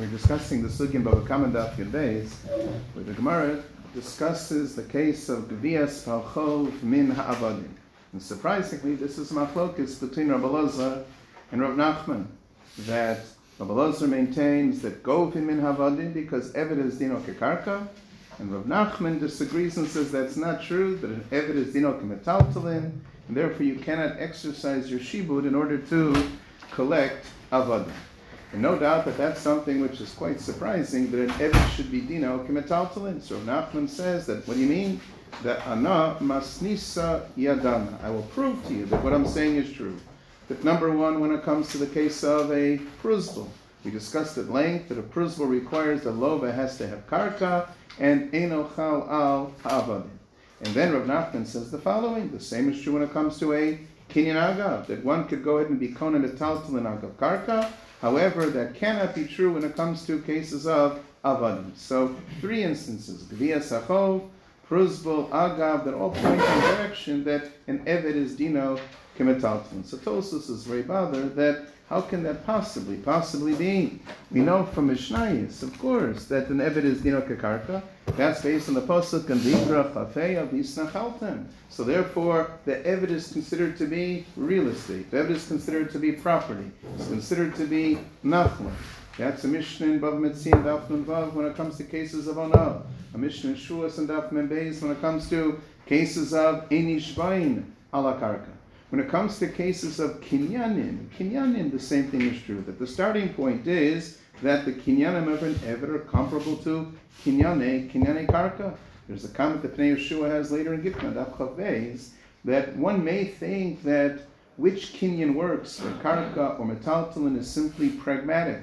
discussing the Sugya Bava Kama Daf Yud Beis, where the Gemara discusses the case of Gvias Palchov Min Ha'avadim. And surprisingly, this is machlokes between Rabbi Elazar and Rav Nachman, that Rabbi Elazar maintains that Govin Min Ha'avadim because Eved is Dino Kekarka, and Rav Nachman disagrees and says that's not true, that an Eved is Dino Kemetaltalin, and therefore you cannot exercise your shibud in order to collect Avadim. And no doubt that that's something which is quite surprising, that an Eved should be Dino Kemetaltalin. So Rav Nachman says that, what do you mean? That Ana Masnisa Yadana. I will prove to you that what I'm saying is true. That number one, when it comes to the case of a pruzbul, we discussed at length that a pruzbul requires that lova has to have karka and eno chal al ha'avadim. And then Rav Nachman says the following: the same is true when it comes to a kinyan agav, that one could go ahead and be konen a taltalin agav karka. However, that cannot be true when it comes to cases of avadim. So, three instances: gvias achov, pruzbul, agav, that all point in the direction that an eved is dino kemetaltalin. So Tosfos is very bothered that how can that possibly be? We know from Mishnayos, of course, that an eved is dino kekarka. That's based on the pasuk and v'ikra chafei of yisnachaltem. So therefore, the eved is considered to be real estate. The eved is considered to be property. It's considered to be nachla. That's a Mishnah in Bav Metzia and Daf Nun Vav when it comes to cases of Onah. A Mishnah in Shuas and Daf Men Beis when it comes to cases of Enish Bain ala karka. When it comes to cases of kinyanim, the same thing is true. That the starting point is that the kinyanim of an eved are comparable to kinyane karka. There's a comment that Pnei Yeshua has later in Gitna, Daf Chav Beis, that one may think that which kinyan works, or karka or metaltalin, is simply pragmatic.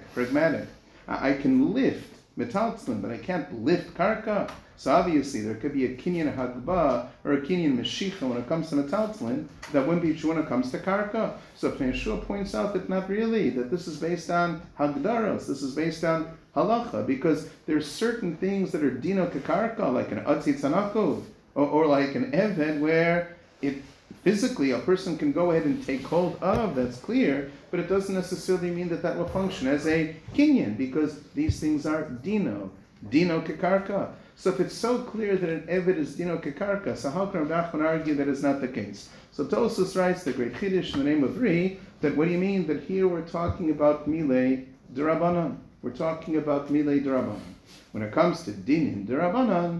I can lift metaltalin, but I can't lift karka. So obviously there could be a kinyan hagba or a kinyan meshicha when it comes to metaltalin that wouldn't be true when it comes to karka. So Pnei Yeshua points out that not really, that this is based on hagdaros, this is based on halacha, because there's certain things that are dino kekarka, like an atzit zanakov, or like an eved, where it physically a person can go ahead and take hold of, that's clear, but it doesn't necessarily mean that that will function as a kinyan, because these things are dino kekarka. So if it's so clear that an eved is dino kekarka, so how can Rav Nachman argue that is not the case? So Tosfos writes the great chiddush in the name of Ri, that what do you mean that here we're talking about milei d'Rabbanan? We're talking about milei d'Rabbanan. When it comes to dinin d'Rabbanan,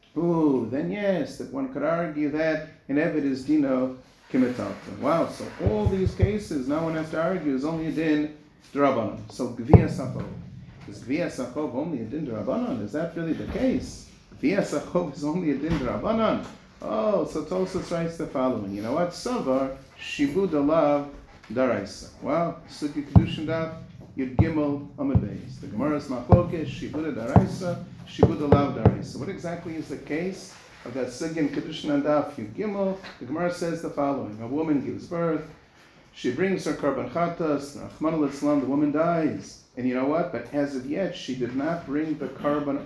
then yes, that one could argue that an eved is dino kemetaltalin. Wow, so all these cases, now one has to argue is only a din d'Rabbanan. So gvias achov. Is gvias achov only a din d'Rabbanan? Is that really the case? Gvias achov is only a din d'Rabbanan. Oh, so Tosfos writes the following. You know what? Savar shibud alav daraisa. Well, Sugya Kedushin Daf Yud Gimel Amud Beis. The Gemara's machlokes shibud daraisa, shibud alav daraisa. What exactly is the case of that Sugya in Kedushin Daf Yud Gimel? The Gemara says the following: a woman gives birth, she brings her karban chatas, Rachmana litzlan, the woman dies. And you know what? But as of yet, she did not bring the karban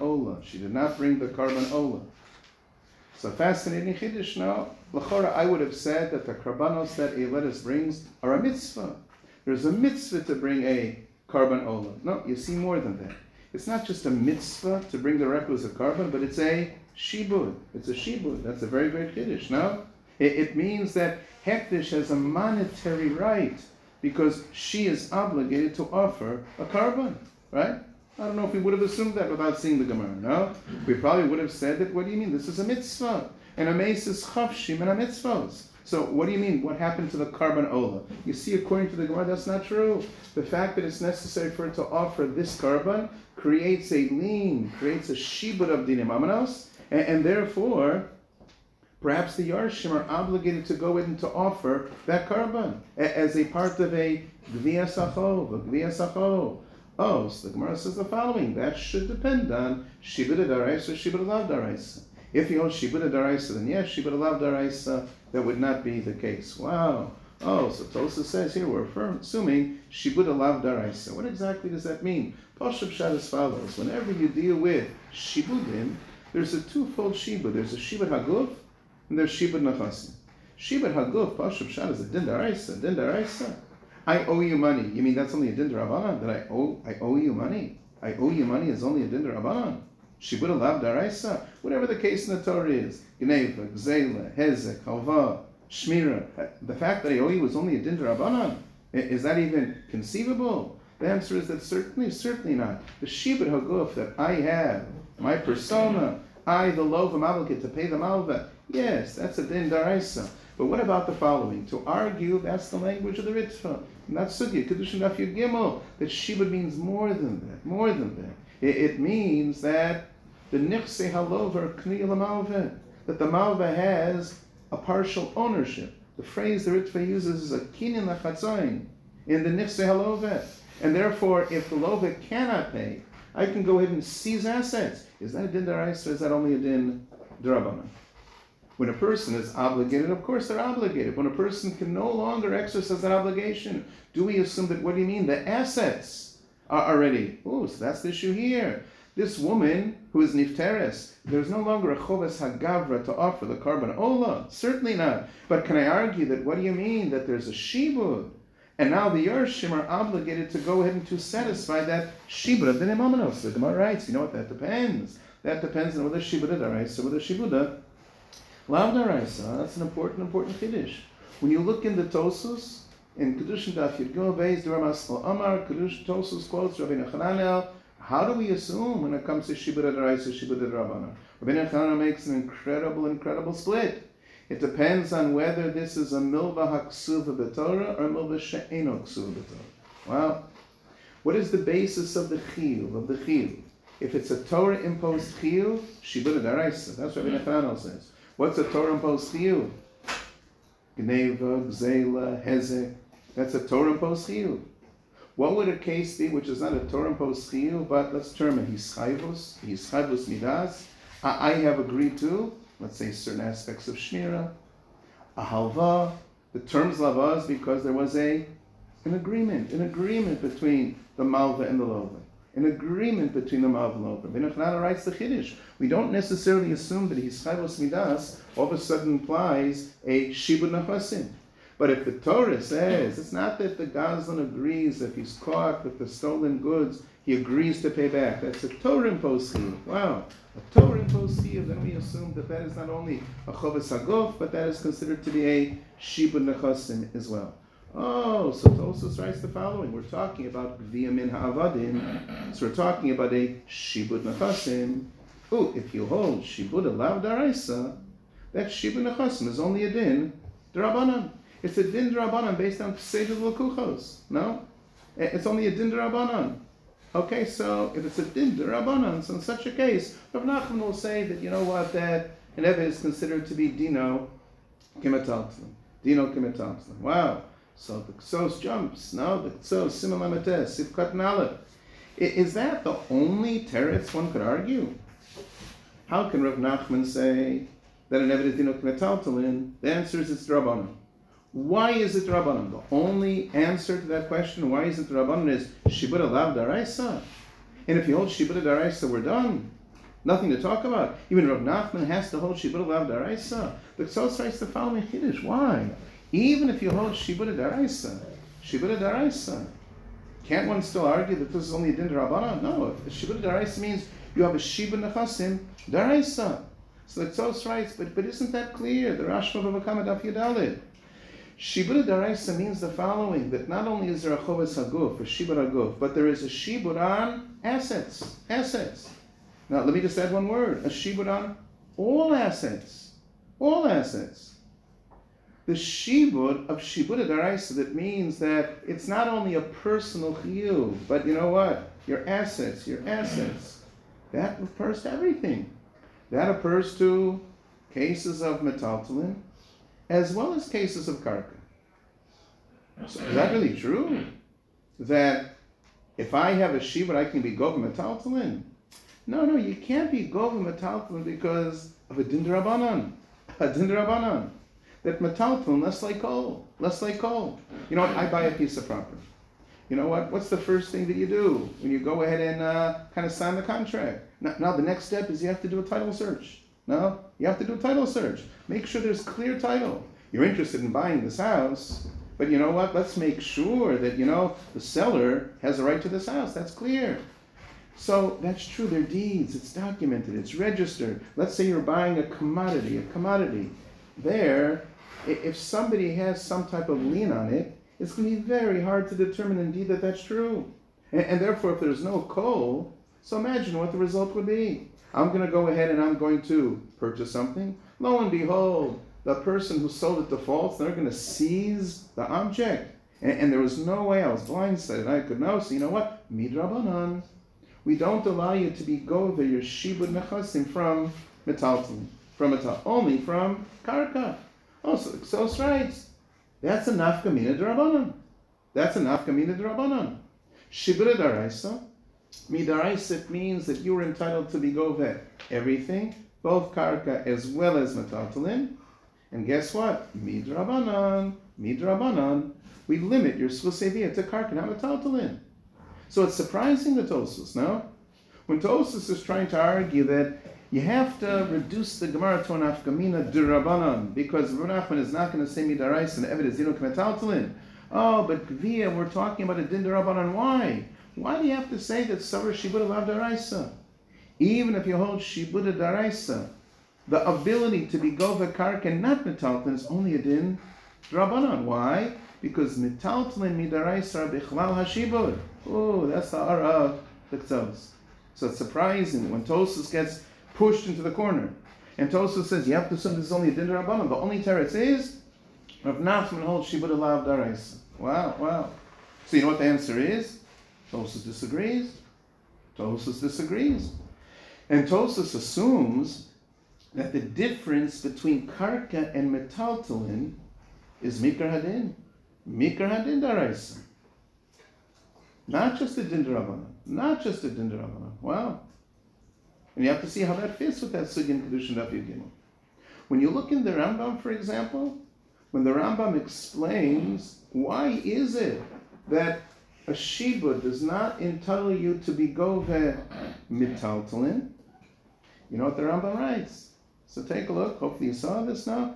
ola. So fascinating chiddush. Now, l'chora, I would have said that the karbanos that a lettuce brings are a mitzvah. There's a mitzvah to bring a karban ola. No, you see more than that. It's not just a mitzvah to bring the requisite karban, but it's a shibud. It's a shibud. That's a very great chiddush. No, it means that Hektish has a monetary right, because she is obligated to offer a karban, right? I don't know if we would have assumed that without seeing the Gemara, no? We probably would have said that, what do you mean? This is a mitzvah. And a mace is chavshim and a mitzvahs. So what do you mean? What happened to the karban ola? You see, according to the Gemara, that's not true. The fact that it's necessary for her to offer this karban creates a lien, creates a shibud of dinim amanos, and therefore, perhaps the Yarshim are obligated to go in to offer that karban as a part of a gvias achov. Oh, so the Gemara says the following: that should depend on shibud daraisa or shibud alav daraisa. If you hold shibud daraisa, then yes, shibud alav daraisa, that would not be the case. Wow. Oh, so Tosfos says here we're assuming shibud alav daraisa. What exactly does that mean? Pashup pshat as follows: whenever you deal with shibudim, there's a twofold shibud. There's a shibud haguf, and there's shibud nachasim. Shibud haguf, pashup pshat, is a din daraisa. I owe you money. You mean that's only a din d'Rabbanan, that I owe you money? I owe you money is only a din d'Rabbanan. Shibud alav daraisa. Whatever the case in the Torah is, Gneva, Gzela, Hezek, Halva, Shmira. The fact that I owe you is only a din d'Rabbanan. Is that even conceivable? The answer is that certainly not. The shibud haguf that I have, my persona, I, the lov malvah, to pay the malva. Yes, that's a din daraisa. But what about the following? To argue, that's the language of the Ritva. Not sugya, kedushin daf yud gimel. That shibud means more than that. It means that the nichse halov are kni l'malva. That the malva has a partial ownership. The phrase the Ritva uses is a kinyan lachatzayin in the nichse halova. And therefore, if the lova cannot pay, I can go ahead and seize assets. Is that a din daraisa or is that only a din d'Rabbanan? When a person is obligated, of course they're obligated. When a person can no longer exercise that obligation, do we assume that, what do you mean? The assets are already. Oh, so that's the issue here. This woman who is nifteres, there's no longer a choves hagavra to offer the carbon ola. Certainly not. But can I argue that, what do you mean? That there's a shibud. And now the Yarshim are obligated to go ahead and to satisfy that shibud of the Nemanos. The Gemara writes, you know what, that depends. That depends on whether shibud daraisa or whether shibuda lav daraisa. That's an important chiddush. When you look in the Tosus, in Kedushin Daf Yud Gimel Beis, Dvar Masal Amar, Kedushin Tosus quotes Rabbi Nachanel. How do we assume when it comes to shibud daraisa, shibud d'Rabbanan? Rabbi Nachanel makes an incredible split. It depends on whether this is a milva haksuva b'Torah or a milva she'eno ksuva b'Torah. Well, what is the basis of the chiyuv, If it's a Torah imposed chiyuv, shibud daraisa. That's what Rabbi Nachanel says. What's a Torah imposed chiyuv? Gneva, Gzela, Hezek. That's a Torah imposed chiyuv. What would a case be which is not a Torah imposed chiyuv, but let's term it hischayvus midas? I have agreed to, let's say, certain aspects of shmira, a halva. The terms lavas because there was an agreement between the malva and the lova. An agreement between the malva and the lova. Rabbi Nachman writes the chiddush. We don't necessarily assume that hischayvus midas all of a sudden implies a shibud nachasim. But if the Torah says, it's not that the Gazlan agrees if he's caught with the stolen goods, he agrees to pay back. That's a Torah imposed chiyuv. Wow. A Torah imposed chiyuv, then we assume that is not only a choves haguf, but that is considered to be a shibud nechasim as well. Oh, so Tosos writes the following. We're talking about gviya min ha'avadim. So we're talking about a shibud nechasim. Oh, if you hold shibud alav daraisa, that shibud nechasim is only a din d'Rabbanan. It's a din d'Rabbanan based on Pesach L'Kuchos. No? It's only a din d'Rabbanan. Okay, so if it's a din d'Rabbanan, so in such a case, Rav Nachman will say that, you know what, that an Eved is considered to be Dino Kimetaltzlan. Wow. So the Ksos jumps. No? The Ksos, Simon Lamates, Sivkat Nalet. Is that the only teretz one could argue? How can Rav Nachman say that an Eved is Dino Kimetaltzlan? The answer is it's d'Rabbanan. Why is it Rabbanan? The only answer to that question, why is it Rabbanan, is shibud alav daraisa. And if you hold shibud daraisa, we're done. Nothing to talk about. Even Rav Nachman has to hold shibud alav daraisa. The Ksos writes the following chiddush. Why? Even if you hold shibud daraisa, can't one still argue that this is only a din Rabbanan? No. If shibud daraisa means you have a shibud nechasim daraisa. So the Ksos writes, but isn't that clear? The Rashba of Kama Daf Yudalid. Shibud daraisa means the following, that not only is there a choves haguf, a shibud haguf, but there is a shibud on assets. Now let me just add one word, a shibud on all assets. The shibud of shibud daraisa, that means that it's not only a personal chiyuv, but you know what? Your assets. That refers to everything. That refers to cases of metaltalin, as well as cases of karka. So is that really true? That if I have a shibud, I can be gov metaltalin? No, you can't be gov metaltalin because of a din d'Rabbanan. That metaltalin, less like coal. You know what? I buy a piece of property. You know what? What's the first thing that you do when you go ahead and kind of sign the contract? Now the next step is you have to do a title search. No, you have to do a title search. Make sure there's clear title. You're interested in buying this house, but you know what? Let's make sure that, the seller has a right to this house. That's clear. So that's true, they're deeds, it's documented, it's registered. Let's say you're buying a commodity. There, if somebody has some type of lien on it, it's going to be very hard to determine indeed that that's true. And therefore, if there's no coal, so imagine what the result would be. I'm going to go ahead and I'm going to purchase something. Lo and behold, the person who sold it defaults, they're going to seize the object. And there was no way, I was blindsided, I could know. So you know what? Midrabanan. We don't allow you to be gove your shibud nechasim from metaltalin, only from karka. Oh, so it's right. That's a nafkamina d'Rabbanan. Shibud daraisa. Midaraisa, it means that you are entitled to be gove everything, both karka as well as metaltalin. And guess what? Midrabanan. We limit your schusevia to karka, not metaltalin. So it's surprising the Tosfos, no? When Tosfos is trying to argue that you have to reduce the Gemara to an afkamina d'Rabbanan because Rav Nachman is not going to say midaraisa and Eved is dinuk metaltalin. Oh, but Gvia, we're talking about a din d'Rabbanan. Why? Why do you have to say that Savar Shibuda Lav Daraisa? Even if you hold Shibuda Daraisa, the ability to be Gova Karka and not metaltalin is only a din d'Rabbanan. Why? Because metaltalin midaraisa are bichlal hashibud. Oh, that's the ara of the Ktavos. So it's surprising when Tosfos gets pushed into the corner. And Tosfos says, you have to assume this is only a din d'Rabbanan. The only teretz is, Rav Nachman holds Shibud Alav Daraisa. Wow. So you know what the answer is? Tosfos disagrees. And Tosfos assumes that the difference between karka and metaltalin is mikar hadin. Mikar hadin daraisa. Not just a din d'Rabbanan. Wow. And you have to see how that fits with that sugya in Kedushin Daf Yud Gimel. When you look in the Rambam, for example, when the Rambam explains why is it that a shibud does not entitle you to be gove mitaltalin, you know what the Rambam writes? So take a look. Hopefully you saw this now.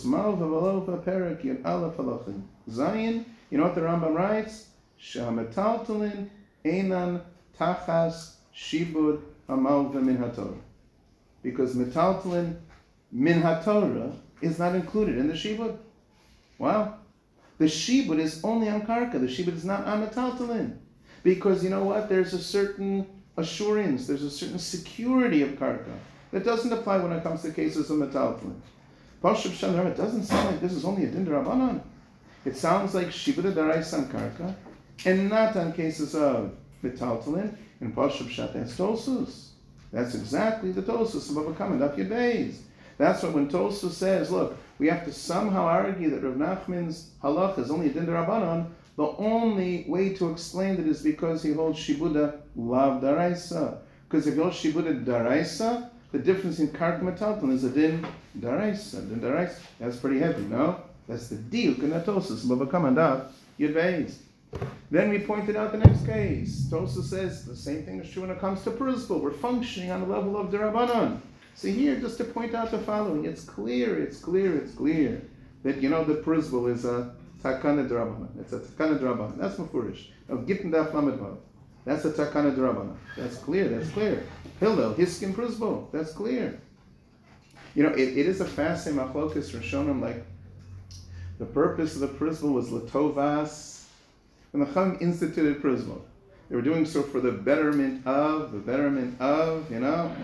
Zayin. You know what the Rambam writes? Sha'metaltalin einan tachas shibud hamalva min haTorah. Because metaltalin min haTorah is not included in the shibud. Wow. The shibud is only on karka. The shibud is not on metaltalin. Because you know what? There's a certain assurance, there's a certain security of karka that doesn't apply when it comes to cases of metaltalin. Pashut Pshat, it doesn't sound like this is only a din d'Rabbanan. It sounds like shibud daraisa on karka, and not on cases of metaltalin. And Pashut Pshat, that's Tosfos. That's exactly the Tosfos of Bava Kama Daf Yud Beis. That's what when Tosfos says, look, we have to somehow argue that Rav Nachman's halach is only a din d'Rabbanan. The only way to explain that is because he holds shibuda lav daraisa. Because if he holds shibuda daraisa, the difference in karka metaltalin is a din daraisa. That's pretty heavy, no? That's the diuk in the Tosfos Bava Kama Daf Yud Beis. Then we pointed out the next case. Tosfos says the same thing is true when it comes to principle. We're functioning on the level of d'Rabbanan. So here, just to point out the following, it's clear that you know the principle is a takana d'Rabbanan. It's a takana d'Rabbanan. That's mafurish. Of Gittin Daf Lamed Vav. That's a takana d'Rabbanan. That's clear. Hillel, Hiskin principle. That's clear. You know, it is a fascinating machlokas Rishonim, like the purpose of the principle was latovas. When the Chacham instituted principle, they were doing so for the betterment of, you know.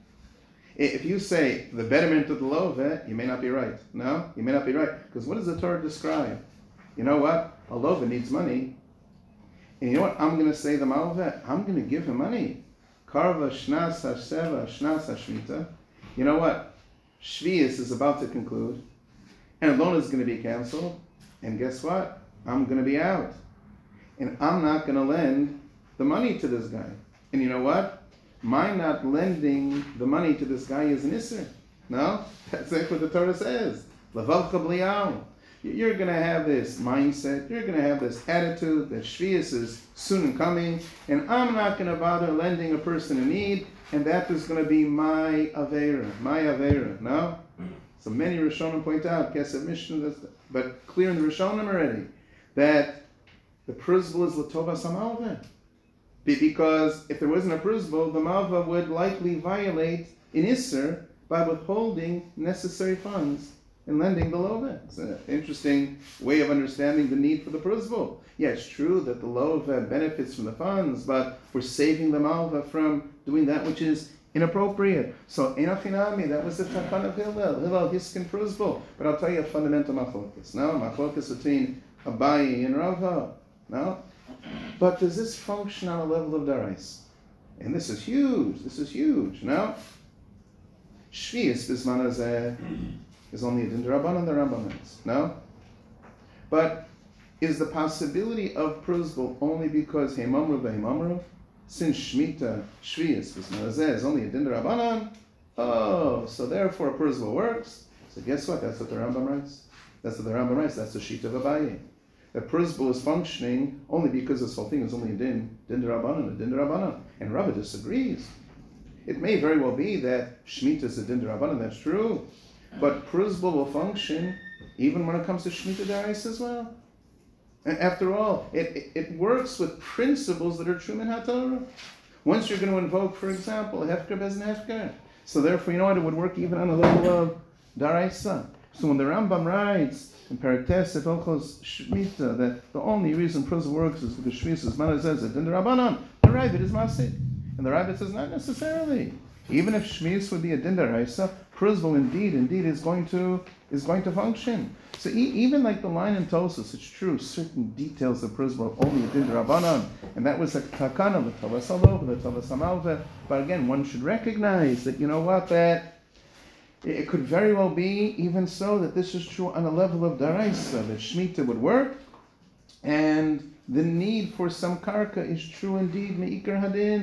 If you say the betterment of the Lova, you may not be right. No, you may not be right. Because what does the Torah describe? You know what? A Lova needs money. And you know what I'm going to say the Malva? I'm going to give him money. Karva shnas hasheva shnas hashmita. You know what? Shvius is about to conclude. And a loan is going to be canceled. And guess what? I'm going to be out. And I'm not going to lend the money to this guy. And you know what? My not lending the money to this guy is an isser. No? That's what the Torah says. Lavalcha b'li'al. You're going to have this mindset. You're going to have this attitude that Shvius is soon coming. And I'm not going to bother lending a person in need. And that is going to be my Avera. No? So many Rishonim point out, Kesef Mishnah, but clear in the Rishonim already, that the principle is L'tovas HaMalveh. Because if there wasn't a prusbul, the malva would likely violate in Isser by withholding necessary funds and lending the lova. It's an interesting way of understanding the need for the prusbul. Yeah, it's true that the lova benefits from the funds, but we're saving the malva from doing that which is inappropriate. So enochinami, that was the takana of Hillel hiskin prusbul. But I'll tell you a fundamental machlokas. No, machlokas between Abaye and Rava. No. But does this function on a level of darais? And this is huge. This is huge. No? Shvius bisman hazeh is only a din d'Rabbanan, the Rambam is. No? But is the possibility of prusbul only because heimamru ve'heimamru? Since Shemitah, Shvius bisman hazeh is only a din d'Rabbanan, oh, so therefore prusbul works. So guess what? That's what the Rambam writes. That's what the Rambam writes. That's the sheet of Abaye. That prusbul is functioning only because this whole thing is only a din d'Rabbanan, and Rava disagrees. It may very well be that Shemitah is a din d'Rabbanan, that's true, but prusbul will function even when it comes to Shemitah d'Oraisa as well. And after all, it works with principles that are true in HaTorah. Once you're going to invoke, for example, a hefker bez hefker, so therefore, you know what, it would work even on the level of d'Oraisa. So when the Rambam writes in Parates at Olchos Shemitah that the only reason prusbul works is because Shvius is manazeh a din d'Rabbanan, the Ravid is masik. And the Rabbit says, not necessarily. Even if Shmius would be a din d'Oraisa, prusbul indeed is going to function. So even like the line in Tosos, it's true, certain details of prusbul are only a din d'Rabbanan, and that was a takana, the Tavas Alov, the Tavas Amalva. But again, one should recognize that, you know what, that it could very well be even so that this is true on a level of d'Oraisa, that Shemitah would work, and the need for some karka is true indeed, me'ikar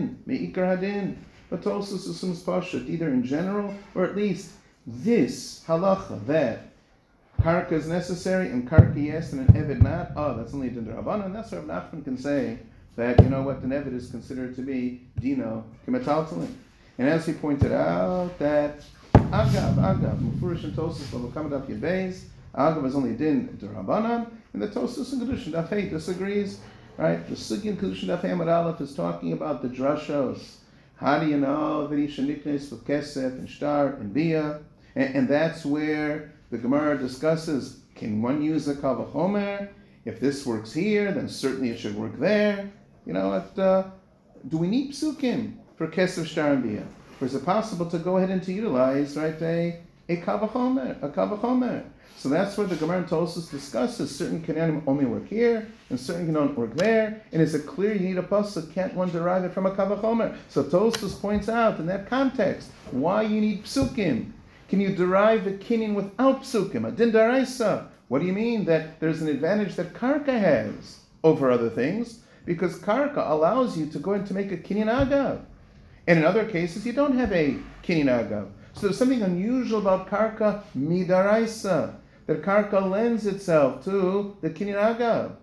hadin. But Tosos assumes pashut, either in general, or at least this halacha, that karka is necessary, and karka yes, and an eved not, oh, that's only din d'Rabbanan, and that's where Rav Nachman can say that, you know what, an eved is considered to be dino k'metaltalin. And as he pointed out, that agav, mufurish and Tosos, will come up your base, agav is only din d'Rabbanan, and the Tosos and Kedushin Daf Hey disagrees, right? The Sugi and Kedushin Daf Hey Amud Aleph is talking about the drashos. How do you know that he should niknes with kesef and shtar and bia? And that's where the Gemara discusses, can one use a kal v'chomer? If this works here, then certainly it should work there. You know what? Do we need psukim for kesef, shtar, and bia? Or is it possible to go ahead and to utilize, right, a kal v'chomer? So that's where the Gemara and Tosos discusses certain kinyanim only work here, and certain can don't work there. And is it clear you need a pasuk? Can't one derive it from a kal v'chomer? So Tosos points out in that context why you need psukim. Can you derive a kinyan without psukim? A din d'Oraisa. What do you mean that there's an advantage that karka has over other things? Because karka allows you to go and to make a kinyan agav. And in other cases, you don't have a kinyan agav. So there's something unusual about karka midaraisa. That karka lends itself to the kinyan agav.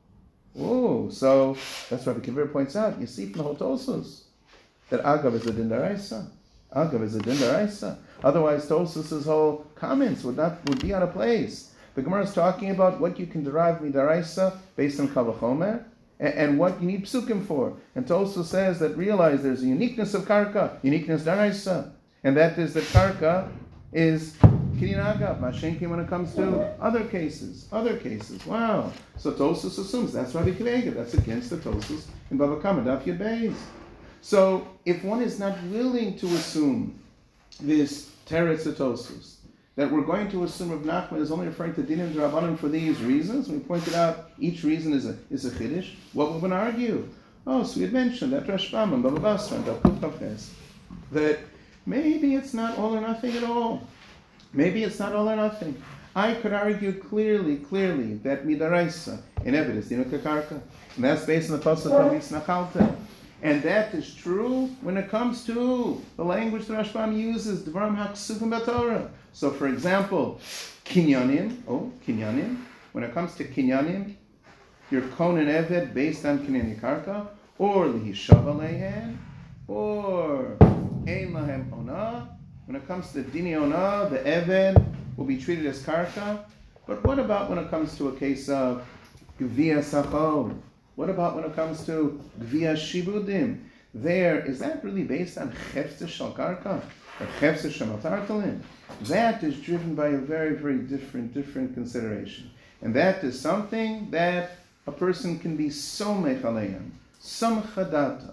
Oh, so that's what Rabbi Kiva points out. You see from the whole Tosos that agav is a din d'Oraisa. Agav is a din d'Oraisa. Otherwise, Tosos' whole comments would be out of place. The Gemara is talking about what you can derive midaraisa based on kal v'chomer, and what you need psukim for. And Tosos says that realize there's a uniqueness of karka, uniqueness d'Oraisa, and that is that karka is kinyan agav, mashenkin when it comes to other cases. Wow. So Tosos assumes that's Rabbi Kiva, that's against the Tosos in Bava Kama Daf Yud Beis. So if one is not willing to assume this teretz of Tosos, that we're going to assume Rav Nachman is only referring to dinim d'Rabbanan for these reasons, we pointed out each reason is a chiddush, what would one argue? Oh, so we had mentioned that Rashbam and Baba Basra and Dal Kuf, that maybe it's not all or nothing at all. Maybe it's not all or nothing. I could argue clearly that midaraisa in evidence dinu kakarka, and that's based on the pasuk of Yisnachalta. And that is true when it comes to the language that Rashbam uses, Dvarim HaKsuvim BaTorah. So, for example, kinyanim, when it comes to kinyanim, you're konen eved based on kinyan karka, or lihishav aleihen, or ein lahem ona. When it comes to dini ona, the eved will be treated as karka. But what about when it comes to a case of gvia sachov? What about when it comes to Gvia Shibudim? There, is that really based on Chefze Shal Karka? Or Chefze Shal Tartalin? That is driven by a very, very different consideration. And that is something that a person can be so mechaleim. Some chadata,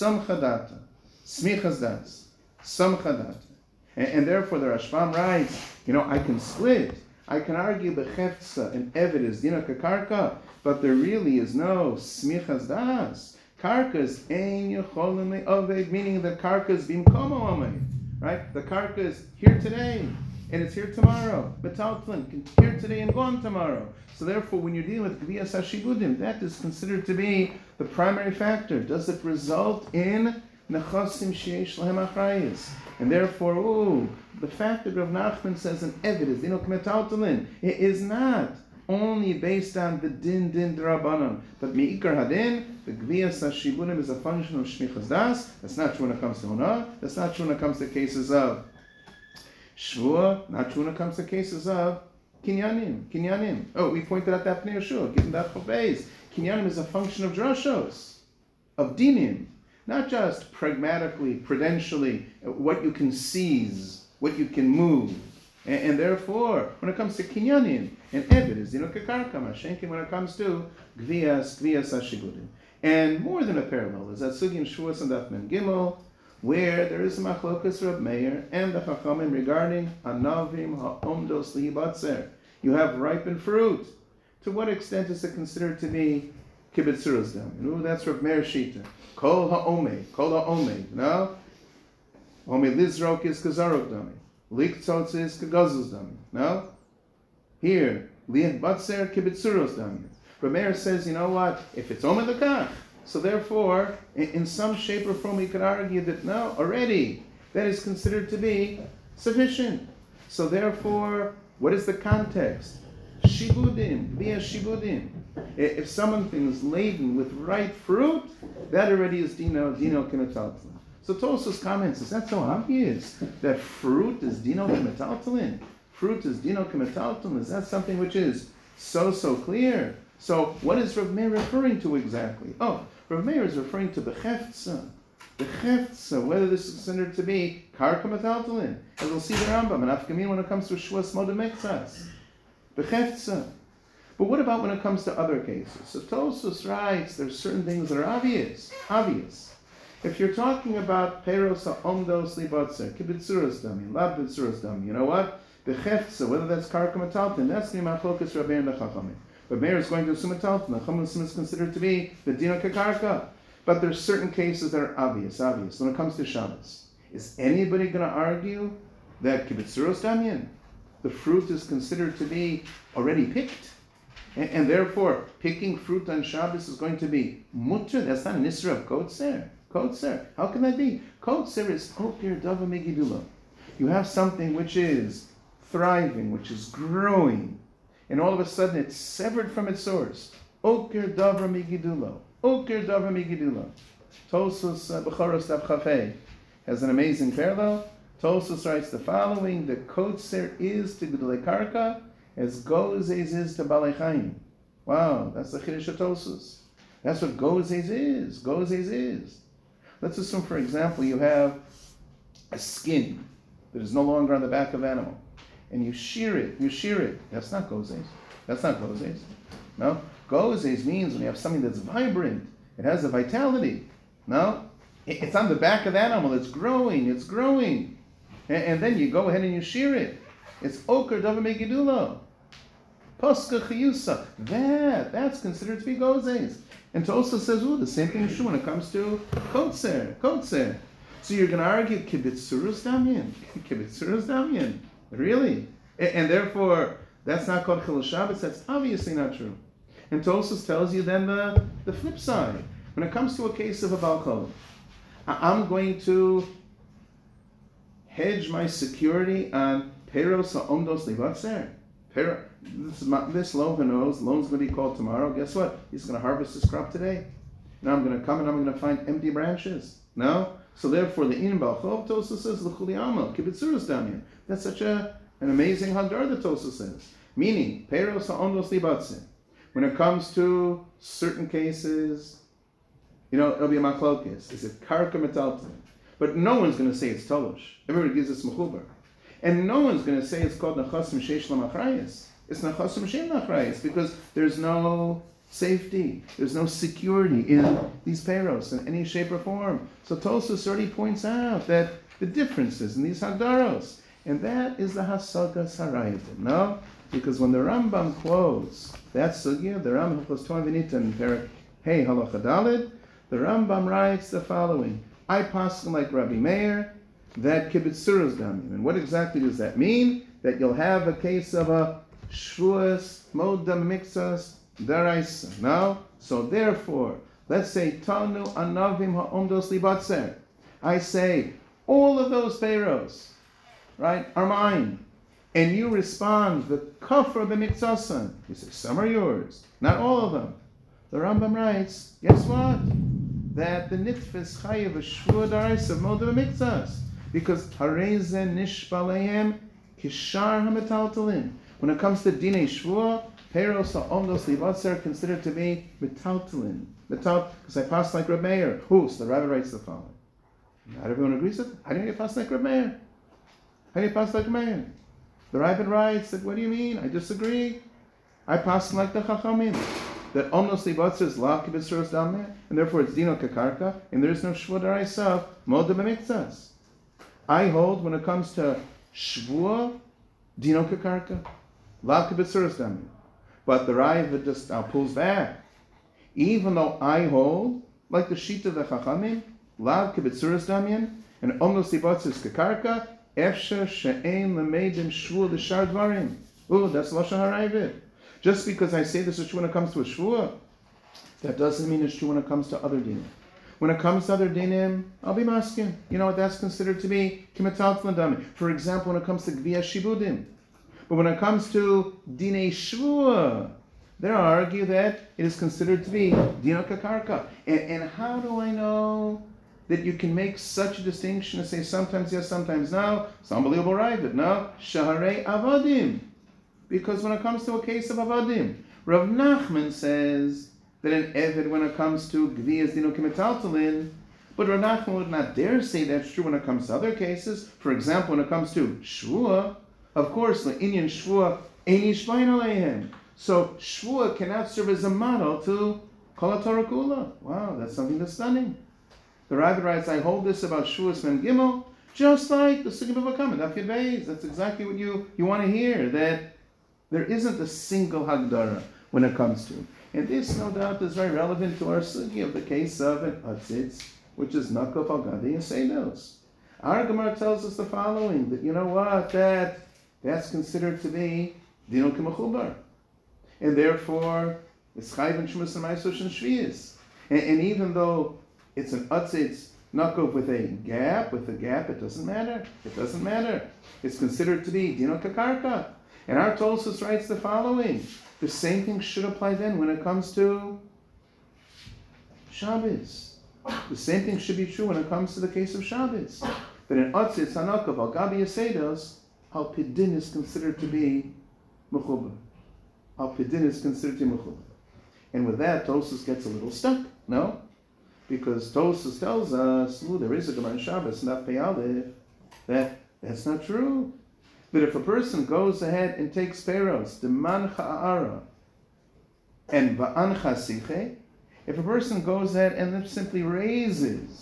smichas das, some chadata. And therefore the Rashbam writes, I can split. I can argue bechefza and evid is dina kakarka, but there really is no smichas das. Karka is ein yocholim le'oved, meaning that karka is bimkomo omed, right? The karka is here today, and it's here tomorrow. Betaltlin, here today and gone tomorrow. So therefore, when you're dealing with Gviyas HaShibudim, that is considered to be the primary factor. Does it result in nechasim sheyesh lahem achrayis? And therefore, the fact that Rav Nachman says an evid is dino k'metaltlin, it is not only based on the din d'Rabbanan, but mi'ikar hadin, the Gviyas HaShibudim is a function of shmichas das. That's not true when it comes to Hona. That's not true when it comes to cases of Shvua, not true when it comes to cases of Kinyanim. Oh, we pointed out that Pnei Yeshua, given that Chofeis. Kinyanim is a function of drashos, of dinim, not just pragmatically, prudentially, what you can seize, what you can move. And therefore, when it comes to Kinyanim, and Evid is Dino Kekarka, Mashenkin, when it comes to Gviyas HaShibudim. And more than a parallel is that Sugin Shvuas and Daf Men Gimel, where there is a machlokas Reb Meir and the Chachamim regarding anavim ha'omdos lihibatzer. You have ripened fruit. To what extent is it considered to be kibitzuras dam? That's Reb Meir Shita. Kol ha'omed. No? Omed lizrok is kazarok dami. Liktzotz is kagazuz dami. No? Here, lihibatzer kibitzuras dami. Reb Meir says, you know what? If it's omed lekach, so therefore, in some shape or form, we could argue that no, already, that is considered to be sufficient. So therefore, what is the context? Shibudim, via shibudim. If something is laden with ripe fruit, that already is dino k'metaltalin. So Tosfos comments, is that so obvious? That fruit is dino k'metaltalin? Fruit is dino k'metaltalin? Is that something which is so clear? So what is Rav Meir referring to exactly? Oh, Rav Meir is referring to the Chefza. The Chefza, whether this is considered to be Karka Metaltalin. As we'll see the Rambam, and Afkamin when it comes to Shvuas Moed Mechzas. The Chefza. But what about when it comes to other cases? So Tosfos writes, there's certain things that are obvious. If you're talking about Peros HaOmdos Libotzer, Kibitzuras Dami, Lab Bitzuras Dami, you know what? The Chefza, whether that's Karka Metaltalin, that's the Machlokas Rabbi and the Chachamim. But Meir is going to assume a talton. The Chumah is considered to be the Dina Kakarka. But there's certain cases that are obvious. When it comes to Shabbos, is anybody going to argue that Kibitzuros Damyan, the fruit is considered to be already picked? And therefore, picking fruit on Shabbos is going to be mutter? That's not an Isra of Kotzer. How can that be? Kotzer is Okir Dava Megidula. You have something which is thriving, which is growing, and all of a sudden it's severed from its source. Oker davra migidulo. Tosfos Bechoros Daf Chafei has an amazing parallel. Tosfos writes the following: the kotzer is to Gedolei Karka as gozes is to Balei Chaim. Wow, that's the Chiddush of Tosfos. That's what gozes is. Let's assume, for example, you have a skin that is no longer on the back of an animal, and you shear it. That's not gozes. No? Gozes means when you have something that's vibrant, it has a vitality. No? It's on the back of the animal, it's growing. And then you go ahead and you shear it. It's oker dava megidulo. Poska chiyusa. That's considered to be gozes. And Tosfos says, the same thing is true when it comes to kotzer. So you're going to argue kibitzuros damyan. Really? And therefore, that's not called Chilul Shabbos. That's obviously not true. And Tosfos tells you then the flip side. When it comes to a case of a Baal Chol, I'm going to hedge my security on Peros HaOmdos Livatzer. This loan's going to be called tomorrow. Guess what? He's going to harvest his crop today. Now I'm going to come and I'm going to find empty branches. No? So therefore, the In Baal Chol, Tosfos says, L'chuli Alma, Kibitzuros Damyan. That's such an amazing hadar that Tosfos says. Meaning, Peros HaOmdos Libatzer. When it comes to certain cases, it'll be a machlokes. Is it karka metaltalin? But no one's going to say it's tolush. Everybody gives us mechuber. And no one's going to say it's called nechasim sheish lamachrayis. It's nechasim shein machrayis because there's no safety, there's no security in these peiros in any shape or form. So Tosfos already points out that the differences in these hagdaros, and that is the hasagas harayitim. No, because when the Rambam quotes that sugya, the Rambam quotes Torah V'nita in Perek Hey Halacha Daled, the Rambam writes the following: I paskin like Rabbi Meir that kibitzuras damim. And what exactly does that mean? That you'll have a case of a shvuas modam mixas daraisa. No? So therefore, let's say Tanu anavim ha'omdos libatzer. I say, all of those peiros, right, are mine. And you respond, the kafra b'miksasan. You say, some are yours, not all of them. The Rambam writes, guess what? That the nitfis chayiv a shvua daraisa of modam mixas. Because hareze nishbalehem kishar hametaltalin. When it comes to dinei shvua, peiros ha'omdos libatzer are considered to be metaltalin. Because I pass like Reb Meir. So the Rabbi writes the following. Not everyone agrees with it. How do you pass like Reb Meir? How do you pass like Meir? The Rabbi writes that, what do you mean? I disagree. I pass like the Chachamim. That omnos libatzer is la kibitzuras dameh, and therefore it's dino kakarka, and there is no shvua daraisa moda b'miktzas. I hold when it comes to shvua, dino kakarka, la kibitzuras dameh. But the Raiva just pulls back. Even though I hold, like the sheet of the Chachamim, la kibitzuras dameh, and omnos libatzer is kakarka, efsher she'ein lemeidim shvua l'shar dvarim. That's lashon harayvit. Just because I say this is true when it comes to a shvua, that doesn't mean it's true when it comes to other dinim. When it comes to other dinim, I'll be masking. You know what that's considered to be? Kimetaltalin dami. For example, when it comes to gviyas shibudim. But when it comes to dinei shvua, they argue that it is considered to be dino kakarka. And how do I know that you can make such a distinction and say sometimes yes, sometimes no? It's unbelievable, right? No. Shaharei avadim. Because when it comes to a case of avadim, Rav Nachman says that an eved, when it comes to gviyas dino kimetaltalin, but Rav Nachman would not dare say that's true when it comes to other cases. For example, when it comes to shvua, of course, le'inyan shvua ein yishbain aleihem. So shvua cannot serve as a model to kol haTorah kula. Wow, that's something that's stunning. The Rabbi writes, I hold this about shvuas men gimel, just like the Sugya Bava Daf Yud Beis. That's exactly what you want to hear, that there isn't a single Hagdara when it comes to. And this, no doubt, is very relevant to our Sugya of the case of an Atzitz, which is Nakov al Gadi Yasedos. Our Gemara tells us the following, that you know what, that's considered to be Dino K'mechubar. And therefore, it's Chayv and Shmus and Ma'asos and Shviyas. And even though it's an Atzitz Nakov with a gap, it doesn't matter. It doesn't matter. It's considered to be Dino Kakarka. And our Tosfos writes the following. The same thing should apply then when it comes to Shabbos. The same thing should be true when it comes to the case of Shabbos. That in Atzitz Hanakav al Gabi Yasedos, Al Pidin is considered to be Mechubar. Al Pidin is considered to be Mechubar. And with that, Tosfos gets a little stuck. No? Because Tosfos tells us, there is a Gemara in Shabbos, not Pei Aleph, that's not true. But if a person goes ahead and takes peiros, the man cha'ara, and va'ancha siche, if a person goes ahead and then simply raises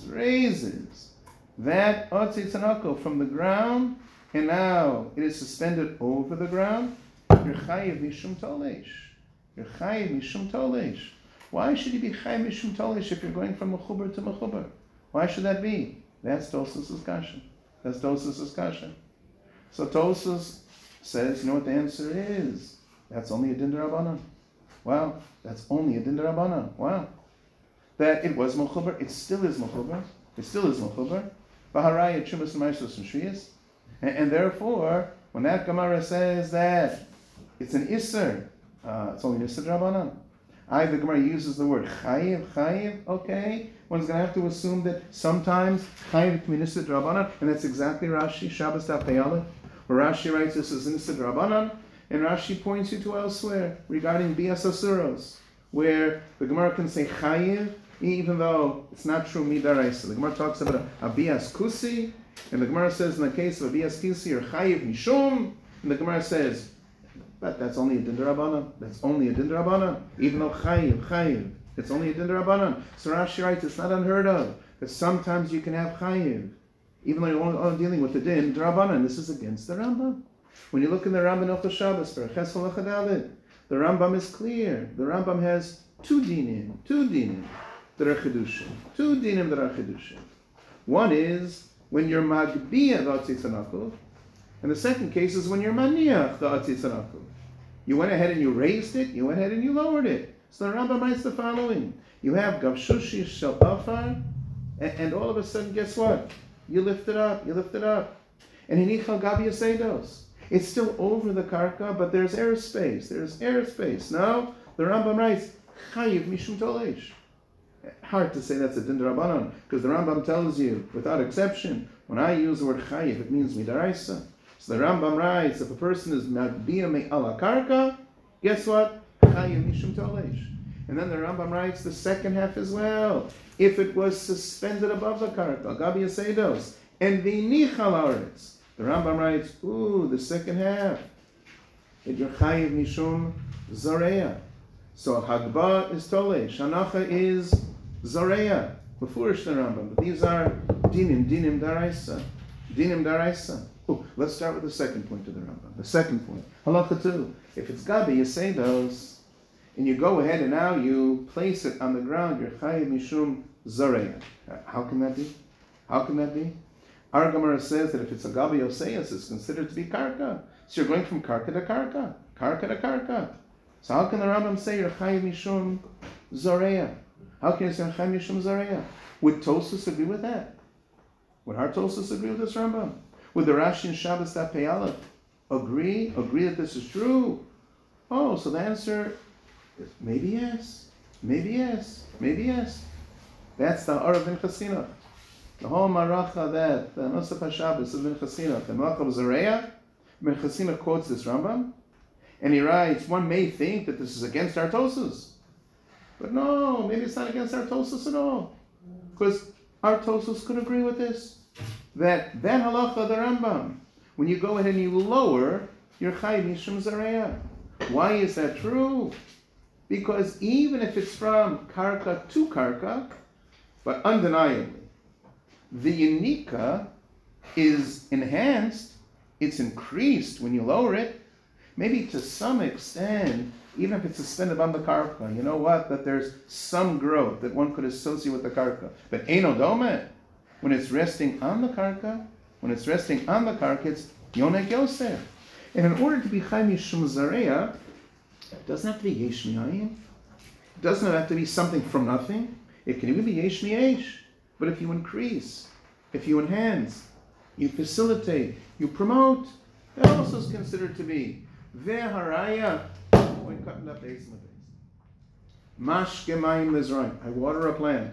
that otzitz hanako from the ground, and now it is suspended over the ground, you're chayiv mishum tolesh. You're chayiv mishum tolesh. Why should you be chayiv mishum tolesh if you're going from mechubar to mechubar? Why should that be? That's Tosfos' discussion. So Tosfos says, you know what the answer is? That's only a din d'Rabbanan. Wow, that's only a din d'Rabbanan. Wow. That it was mechubar, it still is mechubar. B'haraya Chumas and Ma'asos and Shviyas. And therefore, when that Gemara says that it's an Isser, it's only an Isser d'Rabbanan. The Gemara uses the word chayiv, okay. One's going to have to assume that sometimes chayiv can be Isser d'Rabbanan, and that's exactly Rashi, Shabbos Daf Pei Aleph, where Rashi writes this is an Isser d'Rabbanan, And Rashi points you to elsewhere regarding Bias Asuros, where the Gemara can say Chayiv, even though it's not true Midaraisa. The Gemara talks about a Bias Kusi, and the Gemara says in the case of a Bias Kusi or Chayiv Mishum, and the Gemara says, but that's only a Din D'Rabbanan. That's only a Din D'Rabbanan. Even though Chayiv, it's only a Din D'Rabbanan. So Rashi writes, it's not unheard of that sometimes you can have Chayiv, even though you're only dealing with the Din D'Rabbanan. This is against the Rambam. When you look in the Rambam Hilchos Shabbos, the Rambam is clear. The Rambam has two dinim that are Chidushim. One is when you're Magbiyah the Atzitz Anakul, and the second case is when you're Maniach the Atzitz Anakul. You went ahead and you raised it, you went ahead and you lowered it. So the Rambam writes the following. You have Gavshushi Shel Afar, and all of a sudden, guess what? You lift it up. And Hinichal Gabi Yasedos. It's still over the karka, but there's airspace. No, the Rambam writes, Chayiv Mishum Tolesh. Hard to say that's a Din D'Rabbanan, because the Rambam tells you, without exception, when I use the word Chayiv, it means Midaraisa. So the Rambam writes, if a person is Magbiya Me Ala Karka, guess what? Chayiv Mishum Tolesh. And then the Rambam writes the second half as well. If it was suspended above the karka, Gabi Yasedos, and Vinichal Aretz, the Rambam writes, the second half. It your Chayiv Mishum Zareya. So Hagba is Tolesh, Hanacha is Zareya. Befurish the Rambam. But these are Dinim Daraisa. Let's start with the second point of the Rambam. The second point. Halacha 2. If it's Gabi Yasedos, and you go ahead and now you place it on the ground, your Chayiv Mishum Zareya. How can that be? Our Gemara says that if it's a Gabi Yoseyas, it's considered to be Karka. So you're going from Karka to Karka. So how can the Rambam say your Chayiv Mishum Zareya? How can you say your Chayiv Mishum Zareya? Would Tosfos agree with that? Would our Tosfos agree with this Rambam? Would the Rashi and Shabbos Daf Pei Aleph agree that this is true? So the answer is maybe yes. That's the Arav Ben Chasinach. The whole maracha that the Nusach HaShabbos of Ben Chasinach, the Malach of Zareya, Ben Chasinach quotes this Rambam, and he writes, one may think that this is against our Tosfos. But no, maybe it's not against our Tosfos at all. Because our Tosfos could agree with this. That halacha the Rambam, when you go ahead and you lower your Chayiv Mishum Zareya. Why is that true? Because even if it's from Karka to Karka, but undeniably, the Yanika is enhanced, it's increased when you lower it, maybe to some extent, even if it's suspended on the karka, you know what, that there's some growth that one could associate with the karka. But Eino Dome, when it's resting on the karka, it's Yonek Yosef. And in order to be Chayiv Mishum Zareya, it doesn't have to be Yesh Mi'ayin. It doesn't have to be something from nothing. It can even be Yesh Mi'esh. But if you increase, if you enhance, you facilitate, you promote, that also is considered to be Ve'haraya. When cutting up base. Mash Gemayim Lizraim. I water a plant.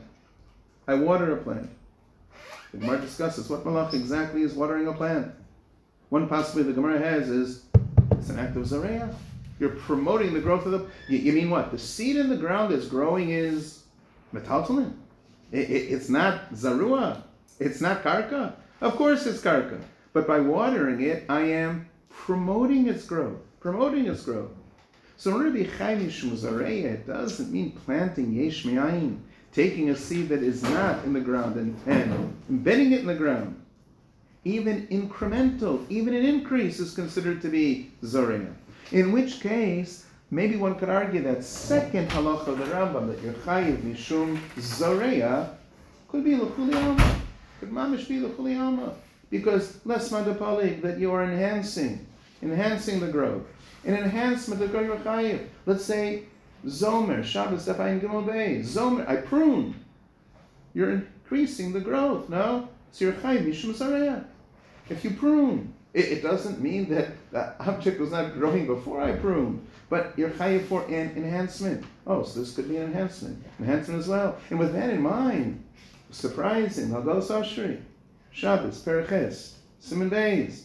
The Gemara discusses what malach exactly is watering a plant. One possibility the Gemara has is it's an act of Zareya. You're promoting the growth of the... You mean what? The seed in the ground is growing is metaltalin. It's not zarua. It's not karka. Of course it's karka. But by watering it, I am promoting its growth. So in order to be Chayiv Mishum Zareya, it doesn't mean planting yesh mi'ayin, taking a seed that is not in the ground and embedding it in the ground. Even incremental, even an increase is considered to be Zareya. In which case, maybe one could argue that second halacha of the Rambam, that your Chayiv Mishum Zareya, could be L'chuli Alma. Could mamish be L'chuli Alma. Because less madapalik, that you are enhancing the growth. An enhancement of your Chayiv. Let's say, Zomer, Shabbos, Dafayin Gimel Bey. Zomer, I prune. You're increasing the growth, no? So your Chayiv Mishum Zareya. If you prune, it doesn't mean that the object was not growing before I pruned, but you're chayiv for an enhancement. So this could be an enhancement as well. And with that in mind, surprising, Hagos Ashri, Shabbos, Pereches, Siman Beis,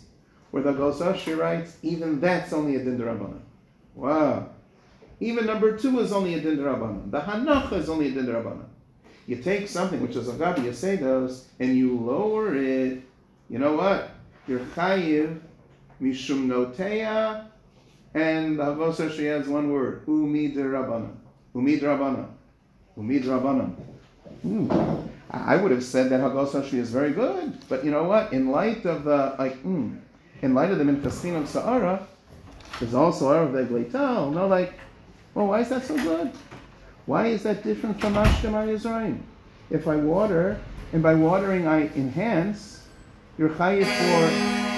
where the Agos Ashri writes, even that's only a din d'Rabbanan. Wow. Even number 2 is only a din d'Rabbanan. The Hanacha is only a din d'Rabbanan. You take something which is a Gabi Yasedos and you lower it, you know what? You're chayiv mishum noteya, and the Agos Ashri adds one word, umi d'Rabbanan. Umi d'Rabbanan. Umi d'Rabbanan. I would have said that Agos Ashri is very good, but you know what? In light of the in light of the Minchasin of Sa'ara, there's also Arav Vegleital. No, well, why is that so good? Why is that different from Mashkem Yizraim? If I water, and by watering I enhance, you're chayiv for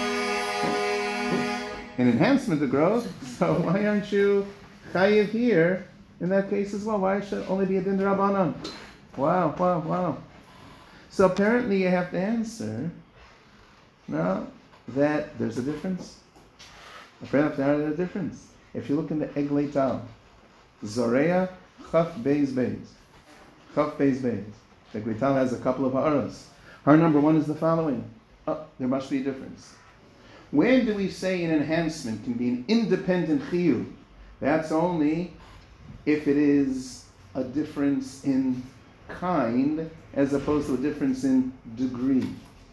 an enhancement of growth. So why aren't you chayiv here in that case as well? Why should it only be a din d'Rabbanan? Wow. So apparently you have to answer, no, that there's a difference. Apparently there's a difference. If you look in the Eglei Tal, Zoreya, Chaf Beis Beis. Chaf Beis Beis. The Eglei Tal has a couple of ha'aras. Har number 1 is the following. There must be a difference. When do we say an enhancement can be an independent chiyuv? That's only if it is a difference in kind as opposed to a difference in degree.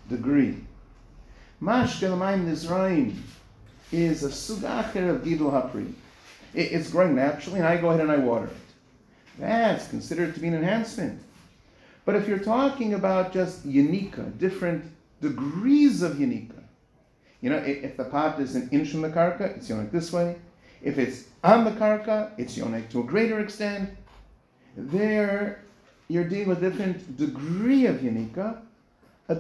Mashke l'mayim nizraim is a sug acher of gidul hapri. It's growing naturally, and I go ahead and I water it. That's considered to be an enhancement. But if you're talking about just yanika, different degrees of yanika, if the pot is an inch from the karka, it's yonik this way. If it's on the karka, it's yonik to a greater extent. There, you're dealing with a different degree of yanika, That's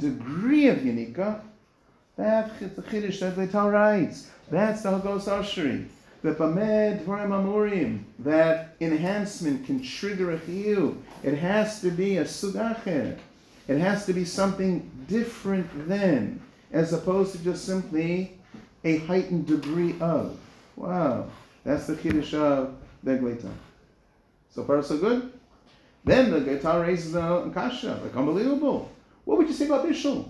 the Chiddush that the Tal writes. That's the Agos Ashri. The Bamed Dvarim Amurim, that enhancement can trigger a chiyuv. It has to be a sugacher. It has to be something different than, as opposed to just simply a heightened degree of. Wow, that's the Chiddush of the Eglei. So far, so good. Then the Eglei raises a kasha, like unbelievable. What would you say about Bishul?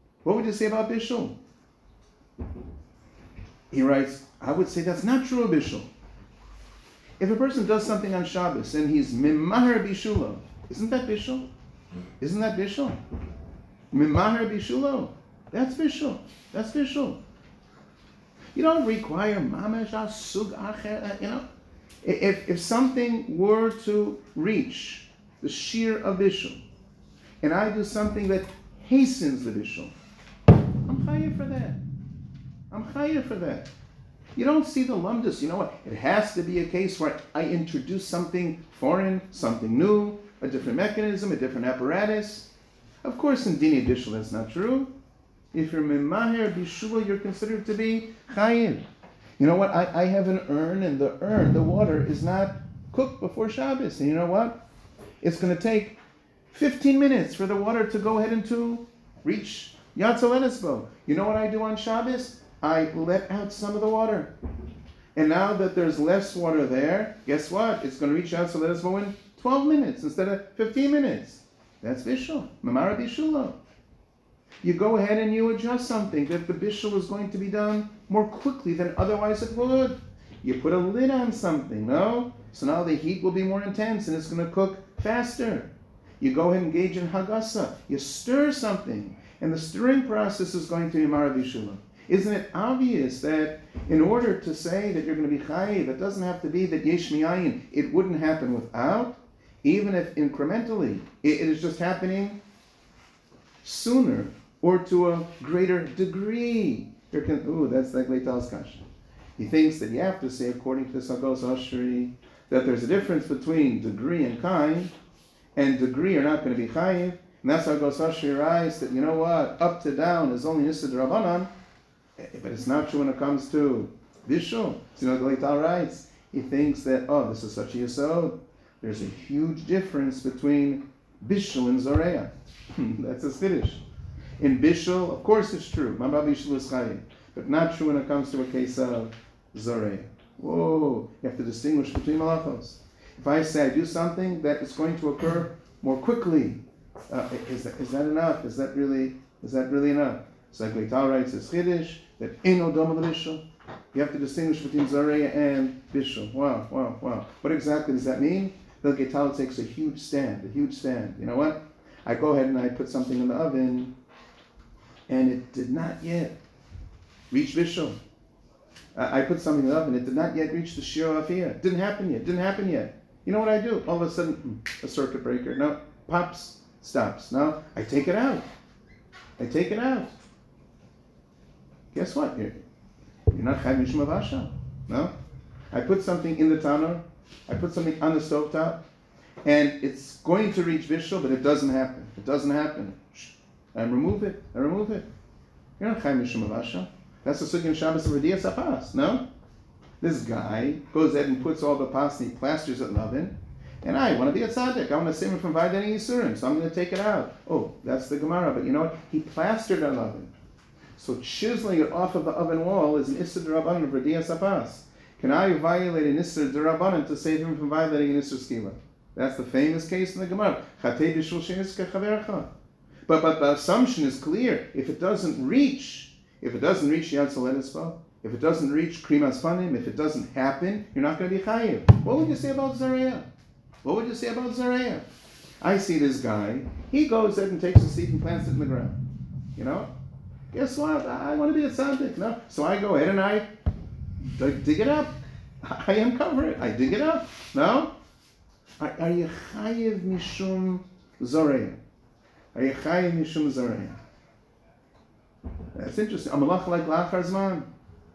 He writes, I would say that's not true of Bishul. If a person does something on Shabbos and he's mimahar bishulo, isn't that Bishul? Mimahar bishulo, that's Bishul. You don't require mamash asug acher. If something were to reach the shear of Bishul, and I do something that hastens the Bishul, I'm chayav for that. You don't see the lumdus. You know what? It has to be a case where I introduce something foreign, something new, a different mechanism, a different apparatus. Of course, in Dini Bishul, that's not true. If you're Mimaher Bishul, you're considered to be chayiv. You know what? I have an urn, and the water is not cooked before Shabbos. And you know what? It's going to take 15 minutes for the water to go ahead and to reach Yatzel Enesbo. You know what I do on Shabbos? I let out some of the water. And now that there's less water there, guess what? It's going to reach Yatzel Enesbo in 12 minutes instead of 15 minutes. That's Bishul. Mamara Bishulo. You go ahead and you adjust something that the Bishul is going to be done more quickly than otherwise it would. You put a lid on something, no? So now the heat will be more intense and it's going to cook faster. You go ahead and engage in Hagasa. You stir something, and the stirring process is going to be Mara Bishula. Isn't it obvious that in order to say that you're going to be chayiv, it doesn't have to be that yesh mi'ayin. It wouldn't happen without, even if incrementally. It is just happening sooner or to a greater degree. That's like Leital's kasha. He thinks that you have to say, according to Agos Ashri, that there's a difference between degree and kind, and degree are not going to be chayiv. And that's how Agos Ashri writes that, you know what, up to down is only Nissa D'Rabbanan, but it's not true when it comes to Bishul. So you know what Leital writes? He thinks that, this is such a yesod. There's a huge difference between Bishul and Zoreya. That's a Chiddush. In Bishul, of course it's true. Mamba Bishul is chayiv. But not true when it comes to a case of Zoreya. Whoa, you have to distinguish between malachos. If I say I do something that is going to occur more quickly, is that enough? Is that really enough? So like Leital writes as Chiddush, that Eno Doma Bishul. You have to distinguish between Zareya and Bishul. Wow. What exactly does that mean? The Leital takes a huge stand. You know what? I go ahead and I put something in the oven, and it did not yet reach Bishul. I put something in the oven, it did not yet reach the Shiro Afiyah. It didn't happen yet. You know what I do? All of a sudden, a circuit breaker. No, pops, stops. No, I take it out. Guess what? You're not Chai Mishum Avasha. No? I put something in the tanur, I put something on the stovetop, and it's going to reach Bishul, but it doesn't happen. I remove it. You're not Chai Mishum Avasha. That's the sugya in Shabbos of Radiyas Apas, no? This guy goes ahead and puts all the pas and he plasters it in the oven, and I want to be a tzaddik. I want to save him from Vaidani Yisurim, so I'm going to take it out. Oh, that's the Gemara, but you know what? He plastered it in the oven. So chiseling it off of the oven wall is an Issur D'Rabbanan of Radiyas Apas. Can I violate an Issur D'Rabbanan to save him from violating an Issur Skila? That's the famous case in the Gemara. Chatei b'shul she'niska chavercha. But the assumption is clear. If it doesn't reach Yad Soledespo, if it doesn't reach Krimas Panim, if it doesn't happen, you're not going to be Chayiv. What would you say about Zareya? I see this guy, he goes ahead and takes a seed and plants it in the ground. You know? Guess what? I want to be a tzaddik. No? So I go ahead and I dig it up. I uncover it. I dig it up. No? Are you Chayiv Mishum Zareya? That's interesting. Amalach like lachar zman.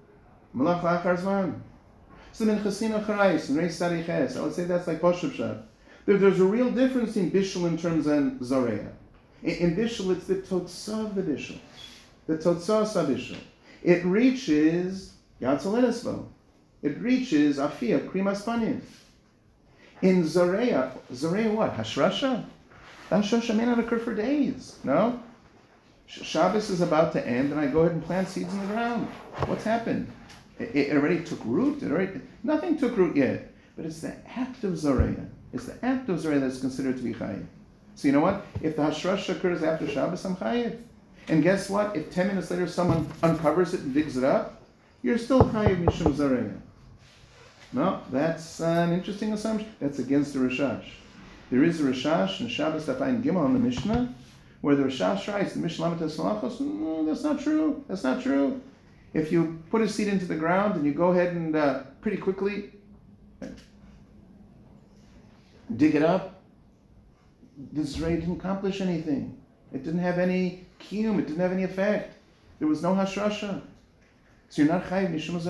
So in Chasina Charais and Reis Sariches, I would say that's like Poshup Shad. There's a real difference in Bishul in terms of Zareya. In Bishul, it's the Totzah of the Bishul. The Totzah of Bishul. It reaches Yad Soledesbo. It reaches Afiyah, Krimas Panim. In Zareya what? Hashrasha? That Hashrasha may not occur for days. No? Shabbos is about to end, and I go ahead and plant seeds in the ground. What's happened? It already took root. Nothing took root yet. But it's the act of Zareya. That's considered to be Chayiv. So you know what? If the Hashrash occurs after Shabbos, I'm Chayiv. And guess what? If 10 minutes later someone uncovers it and digs it up, you're still Chayiv Mishum Zareya. No, that's an interesting assumption. That's against the Rishash. There is a Rishash in Shabbos Dafayin Gimel on the Mishnah, where the Rishash writes, the Mishnah Lamites Malachos, no, that's not true. If you put a seed into the ground and you go ahead and pretty quickly dig it up, this ray didn't accomplish anything. It didn't have any kiyum, it didn't have any effect. There was no hashrasha. So you're not chayiv mishum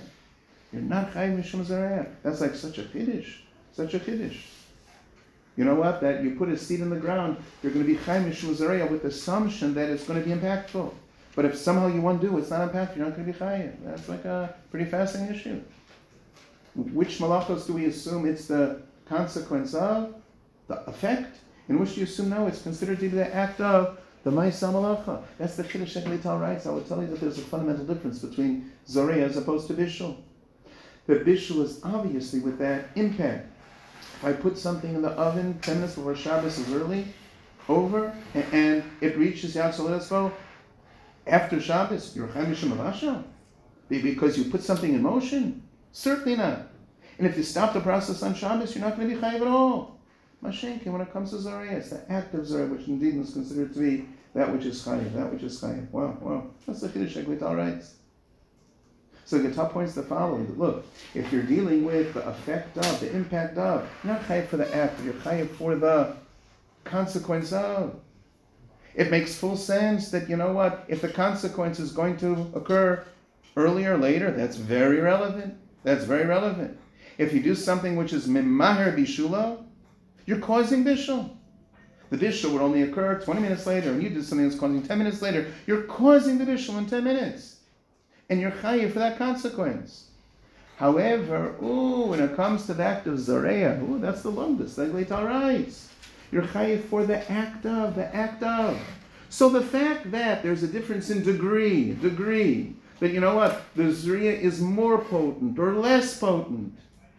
zarayah. That's like such a chiddush. You know what? That you put a seed in the ground, you're going to be chayiv mishum zarayah with the assumption that it's going to be impactful. But if somehow you undo, it's not impactful, you're not going to be chayiv. That's like a pretty fascinating issue. Which malachos do we assume it's the consequence of? The effect? In which do you assume no, it's considered to be the act of the Ma'isa Malacha. That's the Chiddush Leital writes. I would tell you that there's a fundamental difference between Zareya as opposed to Bishul. The Bishul is obviously with that impact. If I put something in the oven 10 minutes before Shabbos is over, and it reaches Yad Soledespo after Shabbos, you're Chaim Mishum Avasha? Because you put something in motion? Certainly not. And if you stop the process on Shabbos, you're not going to be Chayiv at all. Mashenkin, when it comes to Zareya, it's the act of Zareya, which indeed is considered to be that which is Chayiv. Wow. That's the Chiddush Leital writes. So the top points the following. That look, if you're dealing with the effect of, the impact of, you're not Chayiv for the act, you're Chayiv for the consequence of. It makes full sense that, you know what, if the consequence is going to occur earlier or later, that's very relevant. If you do something which is Mimaher Bishula, you're causing Bishul. The Bishul would only occur 20 minutes later, and you did something that's causing 10 minutes later. You're causing the Bishul in 10 minutes. And you're chayiv for that consequence. However, when it comes to the act of Zareya, that's the longest. Like Leital writes. You're chayiv for the act of. So the fact that there's a difference in degree, that you know what, the Zareya is more potent or less potent,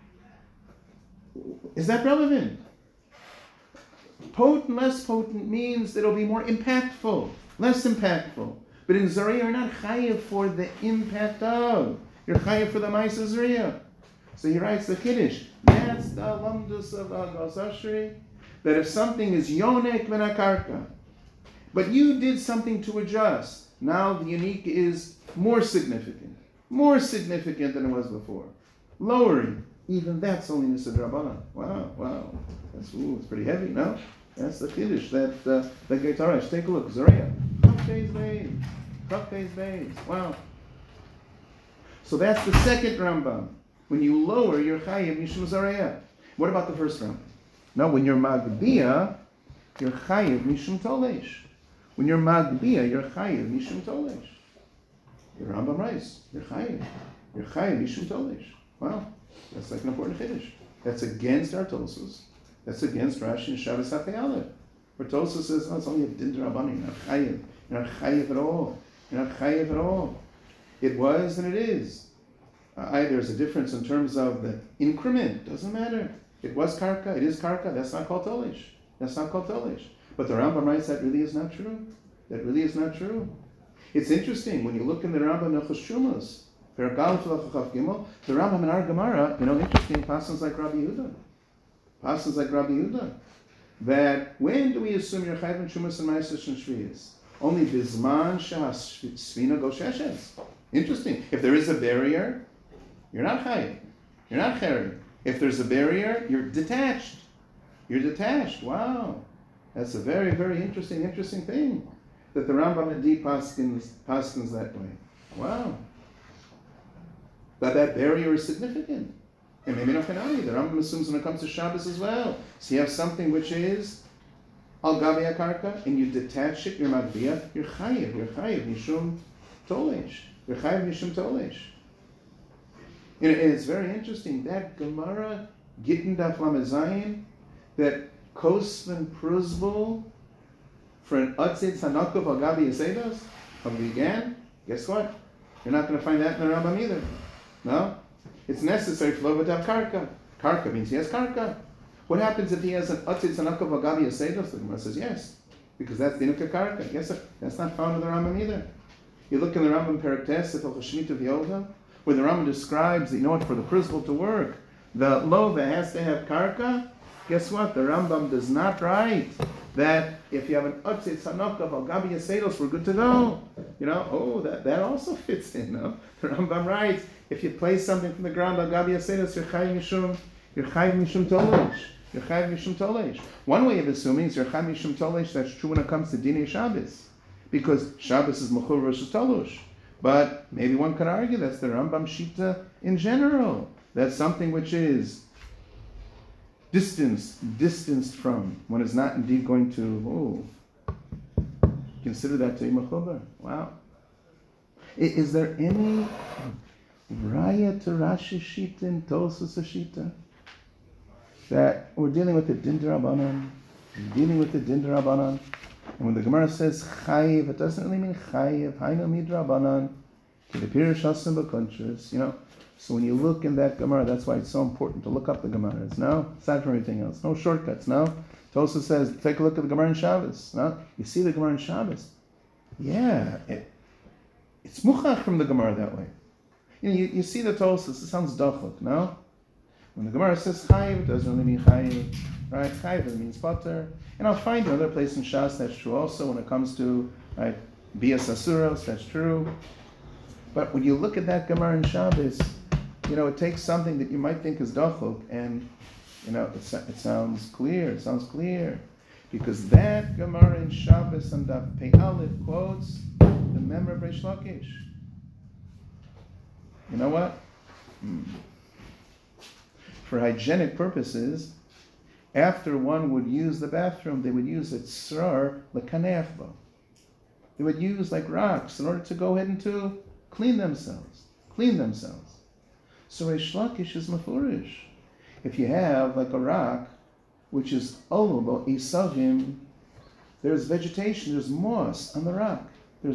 is that relevant? Potent, less potent means that it'll be more impactful, less impactful. But in Zariah, you're not chayiv for the impact of. You're chayiv for the Ma'aseh Zariah. So he writes the Kiddush. That's the lamdus of Agos Ashri. That if something is yonek min hakarka, but you did something to adjust, now the unique is more significant than it was before. Lowering, even that's only Nisa Drabanan. Wow. It's pretty heavy, no? That's the Kiddush, that Gaitarash. Take a look, Zariah. Chaf Beis. Wow. So that's the second Rambam. When you lower your Chayiv Mishum Zariah. What about the first Rambam? No, when you're Magbiya, you're Chayiv Mishum Tolesh. When you're Magbiya, you're Chayiv Mishum Tolesh. The Rambam writes, you're Chayiv Mishum Tolesh. Wow, that's like an important Chiddush. That's against our Tosus. That's against Rashi and Shabbos Hafei Aleph. Where Tosus says, no, it's only a Din D'Rabbanan. You're not Chayiv. You're not Chayiv at all. It was and it is. There's a difference in terms of the increment. Doesn't matter. It was karka. It is karka. That's not called tolish. But the Rambam writes that really is not true. It's interesting when you look in the Rambam Nechus Shumas, the Rambam in our Gemara, interesting passages like Rabbi Yehuda. That when do we assume you're chayv in Shumas and Ma'aser and Shviyas? Only bisman shas svina gosheshes. Interesting. If there is a barrier, you're not chayv. You're not chayv. If there's a barrier, you're detached. Wow. That's a very, very interesting thing. That the Rambam indeed paskins that way. Wow. That barrier is significant. And maybe not Hanani. The Rambam assumes when it comes to Shabbos as well. So you have something which is al gabi akarka, and you detach it, you're magbiya, you're chayiv mishum tolesh. And it's very interesting, that Gemara, Gittin Daf Lamed Zayin, that Kosven Pruzbul, for an Atzit Sanakov al Gabi Yasedas, of the Gan, guess what? You're not going to find that in the Rambam either. No? It's necessary for Lovat to have Karka. Karka means he has Karka. What happens if he has an Atzit Sanakov al Gabi Yasedas? The Gemara says yes, because that's the Inuka Karka. Yes, sir. That's not found in the Rambam either. You look in the Rambam Peraktes, at Shemitah V'Yolda, where the Rambam describes, for the principle to work, the lova has to have karka. Guess what? The Rambam does not write that if you have an Atzit Sanakav al Gabi Yasedos, we're good to go. That also fits in. No? The Rambam writes, if you place something from the ground al Gabi Yasedos, you're chayiv mishum tolesh. One way of assuming is you're chayiv mishum tolesh. That's true when it comes to Dinei Shabbos, because Shabbos is mechur versus tolush. But maybe one could argue that's the Rambam Shita in general. That's something which is distanced from. One is not indeed going to consider that to be mechubar. Wow. Is there any raya to Rashi Shita and Tosas Shita that we're dealing with the Din D'Rabbanan? And when the Gemara says chayiv, it doesn't really mean chayiv. Hainu midrabanan, to the Pirush Hasim b'Kuntres. So when you look in that Gemara, that's why it's so important to look up the Gemaras. No, aside from everything else, no shortcuts. No, Tosa says take a look at the Gemara in Shabbos. No, you see the Gemara in Shabbos. Yeah, it's muchach from the Gemara that way. You see the Tosa. It sounds dachuk. No, when the Gemara says chayiv, it doesn't really mean chayiv. Right, chayiv means butter. And I'll find another place in Shas that's true also when it comes to bias asuros, that's true. But when you look at that Gemara in Shabbos, it takes something that you might think is dachuk, and it sounds clear, because that Gemara in Shabbos and Daf Pei Aleph quotes the Memra Reish Lakish. You know what? For hygienic purposes, after one would use the bathroom, they would use a tzrar lekanefba. They would use like rocks in order to go ahead and to clean themselves. So Reish Lakish is mafurish. If you have like a rock, which is olobo isavim, there's vegetation, there's moss on the rock.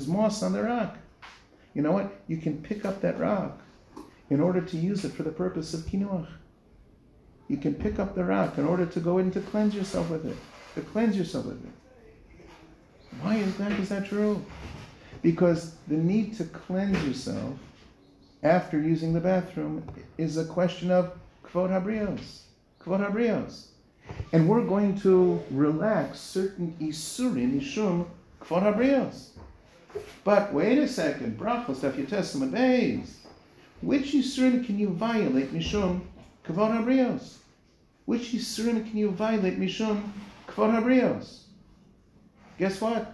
You know what? You can pick up that rock in order to use it for the purpose of kinuach. You can pick up the rock in order to go in to cleanse yourself with it. Why is that true? Because the need to cleanse yourself after using the bathroom is a question of kvod habrios. Kvod habrios. And we're going to relax certain isurim mishum kvod habrios. But wait a second, brachos daf Yud Beis. Which isurim can you violate mishum kvod habrios? Which isurim can you violate mishum kvod habrios? Guess what?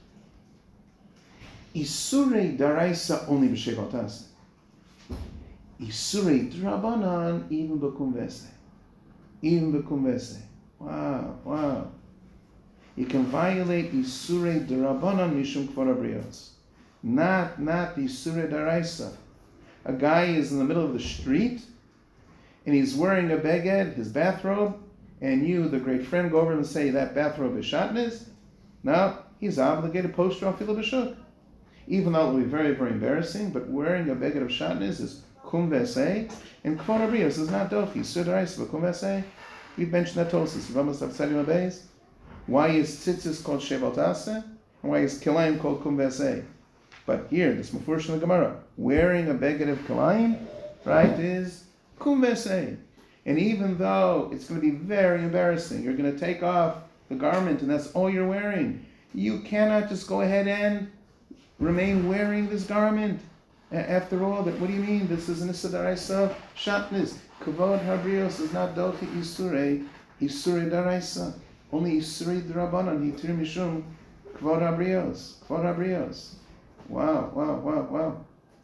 Isurei daraisa only b'shevatas. Isurei drabanan even b'kumvese. Even b'kumvese. Wow. You can violate Isurei drabanan mishum kvod habrios. Not Isurei daraisa. A guy is in the middle of the street and he's wearing a beged, his bathrobe, and you, the great friend, go over and say that bathrobe is shatnez. No, he's obligated post rafila b'shuk. Even though it will be very, very embarrassing, but wearing a beged of shatnez is kum v'esei, and kvod habrios is not dochi. Sudarais v'kum v'esei. We mentioned that Tosis. Why is tzitzis called shevaltase? And why is kilayim called kum v'esei? But here, this mufurish in the Gemara, wearing a beged of kilayim, right, is kum v'esei. And even though it's going to be very embarrassing, you're going to take off the garment and that's all you're wearing, you cannot just go ahead and remain wearing this garment. After all, what do you mean? This is an Issa Daraisa Shatnez. Kavod Habrios is not Dochi Isurei Daraisa. Only Isurei Drabanan, Hitir Mishum, Kavod Habrios. Wow.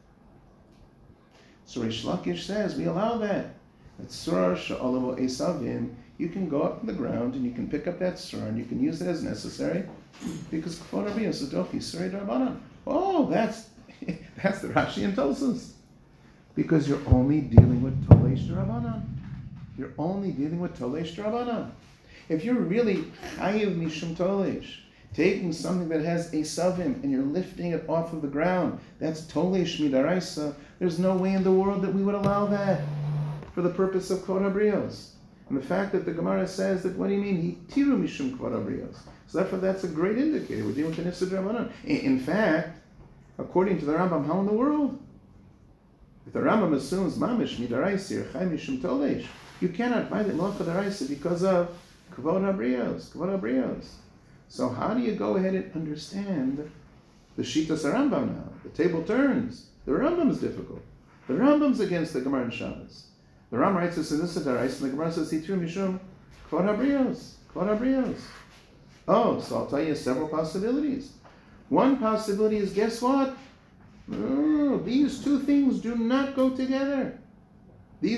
So Rish Lakish says, we allow that. At Surah Sha'olavo Esavim, you can go up to the ground and you can pick up that surah and you can use it as necessary because Kavod Habrios is Dochi Isurei Drabanan. Oh, that's the Rashi and Tosas. Because you're only dealing with Toleish D'Rabbanan. You're only dealing with Toleish D'Rabbanan. If you're really Chayiv Mishum Toleish, taking something that has a Savim and you're lifting it off of the ground, that's Toleish Midaraisa. There's no way in the world that we would allow that for the purpose of Kvod Habrios. And the fact that the Gemara says that, what do you mean? Tiru Mishum Kvod Habrios. So therefore that's a great indicator. We're dealing with an Issa D'Rabbanan. In fact, according to the Rambam, how in the world? If the Rambam assumes mamish midaraisi or chay mishum toleish, you cannot buy the malacha daraisa because of kvod habrios. So how do you go ahead and understand the shitas Rambam now? The table turns. The Rambam is difficult. The Rambam's against the Gemara and Shabbos. The Rambam writes this in this daraisa, and the Gemara says hitur mishum kvod habrios. Oh, so I'll tell you several possibilities. One possibility is, guess what? These two things do not go together. The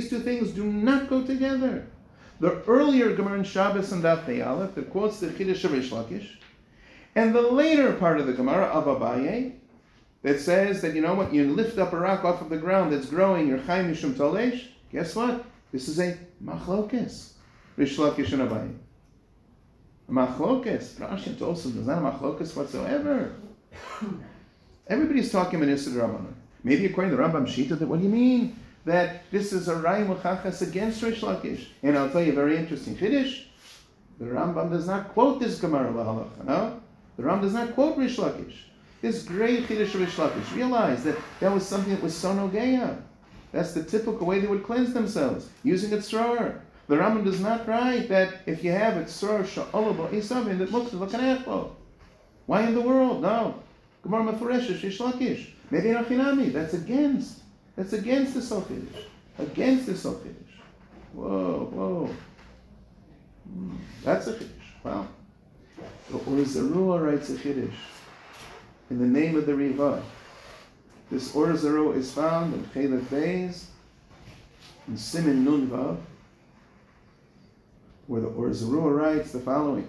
earlier Gemara in Shabbos and Daf Pei Aleph that quotes the Chiddush of Rish Lakish, and the later part of the Gemara of Abaye that says that, you know what, you lift up a rock off of the ground that's growing, you're Chai Mishum Toleish. Guess what? This is a machlokes. Rish Lakish and Abaye. Machlokes. Rashi and Tosafos is not a machlokes whatsoever. Everybody's talking about Issa D'Rabbanan. Maybe according to the Rambam Shita, that what do you mean? That this is a Raya Muchachas against Rish Lakish. And I'll tell you a very interesting Chiddush. The Rambam does not quote this Gemara L'Halacha, no? The Rambam does not quote Rish Lakish. This great Chiddush of Rish Lakish. Realize that was something that was so nogeya. That's the typical way they would cleanse themselves, using a tzror. The Rambam does not write that if you have a tzror sha'olabo isavin that looks like an apple. Why in the world? No. Gemara Mefureshes, Rish Lakish. Maybe Rachinami. That's against the Sofiddish. Against the Sofiddish. Whoa. That's a Chiddush. Wow. The Or Zarua writes a Chiddush in the name of the Riva. This Or Zarua is found in Chelef Beis, in Simin Nun Vav, where the Or Zarua writes the following.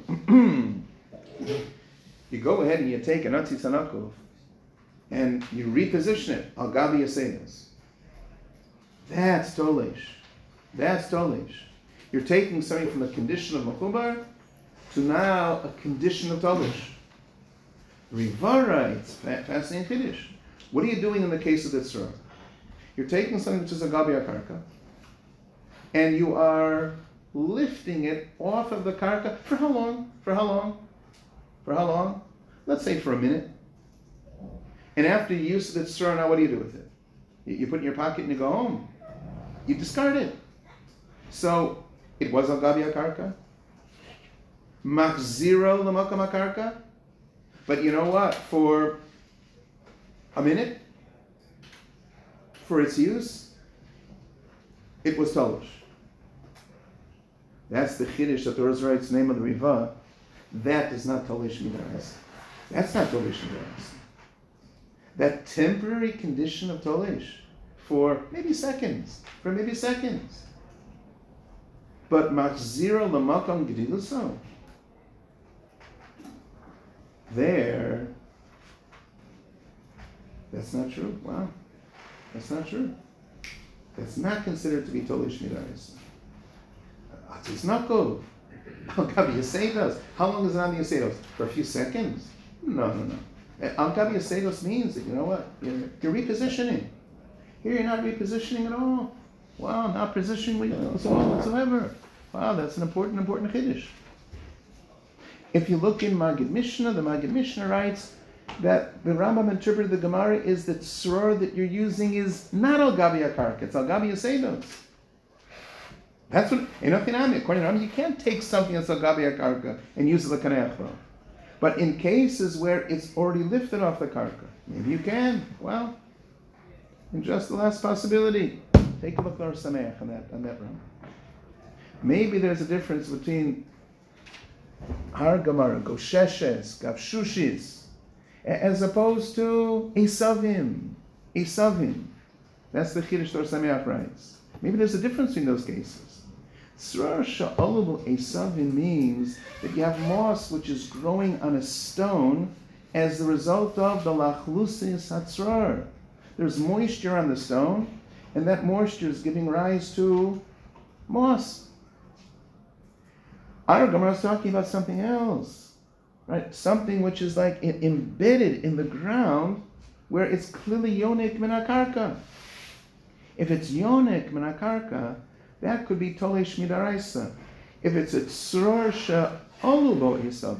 You go ahead and you take an Atzi Tanakov and you reposition it, Al Gabi Yasedas. That's Toleish. You're taking something from the condition of Mechubar to now a condition of Toleish. Riva writes, fascinating Chiddush. What are you doing in the case of the Tzra? You're taking something which is a Gabi Akarka and you are lifting it off of the Karka. For how long? Let's say for a minute. And after you use the tzror, now what do you do with it? You put it in your pocket and you go home. You discard it. So it was al gabi akarka. Machziro l'makam akarka. But you know what? For a minute, for its use, it was tolish. That's the chiddush that the Torah writes name of the Riva. That is not tolish midaras. That's not tolish midaras. That temporary condition of tolish for maybe seconds. But machziro l'makam gediluso. There, that's not true. Wow. That's not true. That's not considered to be tolish midaras. It's not good. Al gabi yasedos. How long is it on the yasedos? For a few seconds? No. Al gabi yasedos means that, you know what? You're repositioning. Here you're not repositioning at all. Wow, not positioning whatsoever. Wow, that's an important chiddush. If you look in Magid Mishnah, the Magid Mishnah writes that the Rambam interpreted the Gemara is that tzror that you're using is not al gabi akarka, it's al gabi yasedos. That's what, according to Rambam, you can't take something that's al gabi akarka and use it l'kaneachro. But in cases where it's already lifted off the karka, maybe you can. Well, and just the last possibility, take a look at our Sameach on that Rambam. Maybe there's a difference between Har Gemara, Gosheshes, Gavshushis, as opposed to Esavim. That's the Chiddush Tor Sameach writes. Maybe there's a difference between those cases. Tzror sha'olabu Esavim means that you have moss which is growing on a stone as the result of the lachlusis hatzror. There's moisture on the stone, and that moisture is giving rise to moss. Our Gemara is talking about something else, right? Something which is like embedded in the ground, where it's clearly yonik min hakarka. If it's yonik min hakarka, that could be tolesh midaraisa. If it's a tzror she'olu bo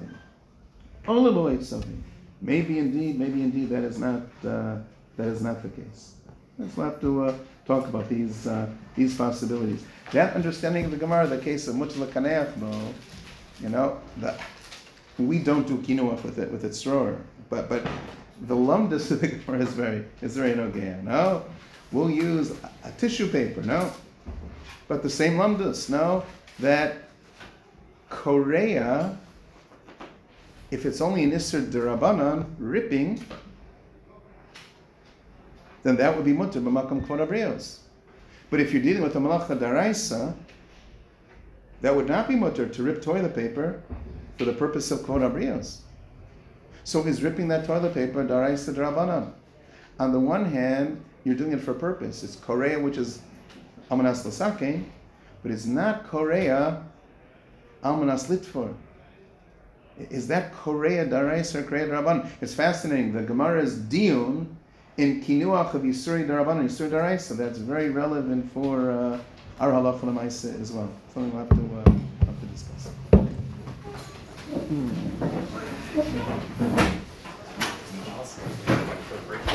esavim, maybe indeed that is not the case. Let's have to talk about these possibilities. That understanding of the Gemara, the case of mutla kaneach bo, we don't do kinuach with its tzror, but the lumdus of the Gemara is very nogea. No, we'll use a tissue paper. No, but the same lumdus. No, that korea, if it's only an isser derabanan ripping, then that would be mutter b'makam kvod abrios. But if you're dealing with a malacha daraisa, that would not be mutter to rip toilet paper for the purpose of kvod abrios. So is ripping that toilet paper daraisa derabanan? On the one hand, you're doing it for a purpose. It's korea, which is almanas l'sakein, but it's not korea almanas litfor. Is that korea daraisa or korea derabanan? It's fascinating. The Gemara's diun in kinuach of Yisuri Darabanan, Yisuri Daraisa, that's very relevant for our halacha l'maisa as well. Something we'll have to discuss. Okay.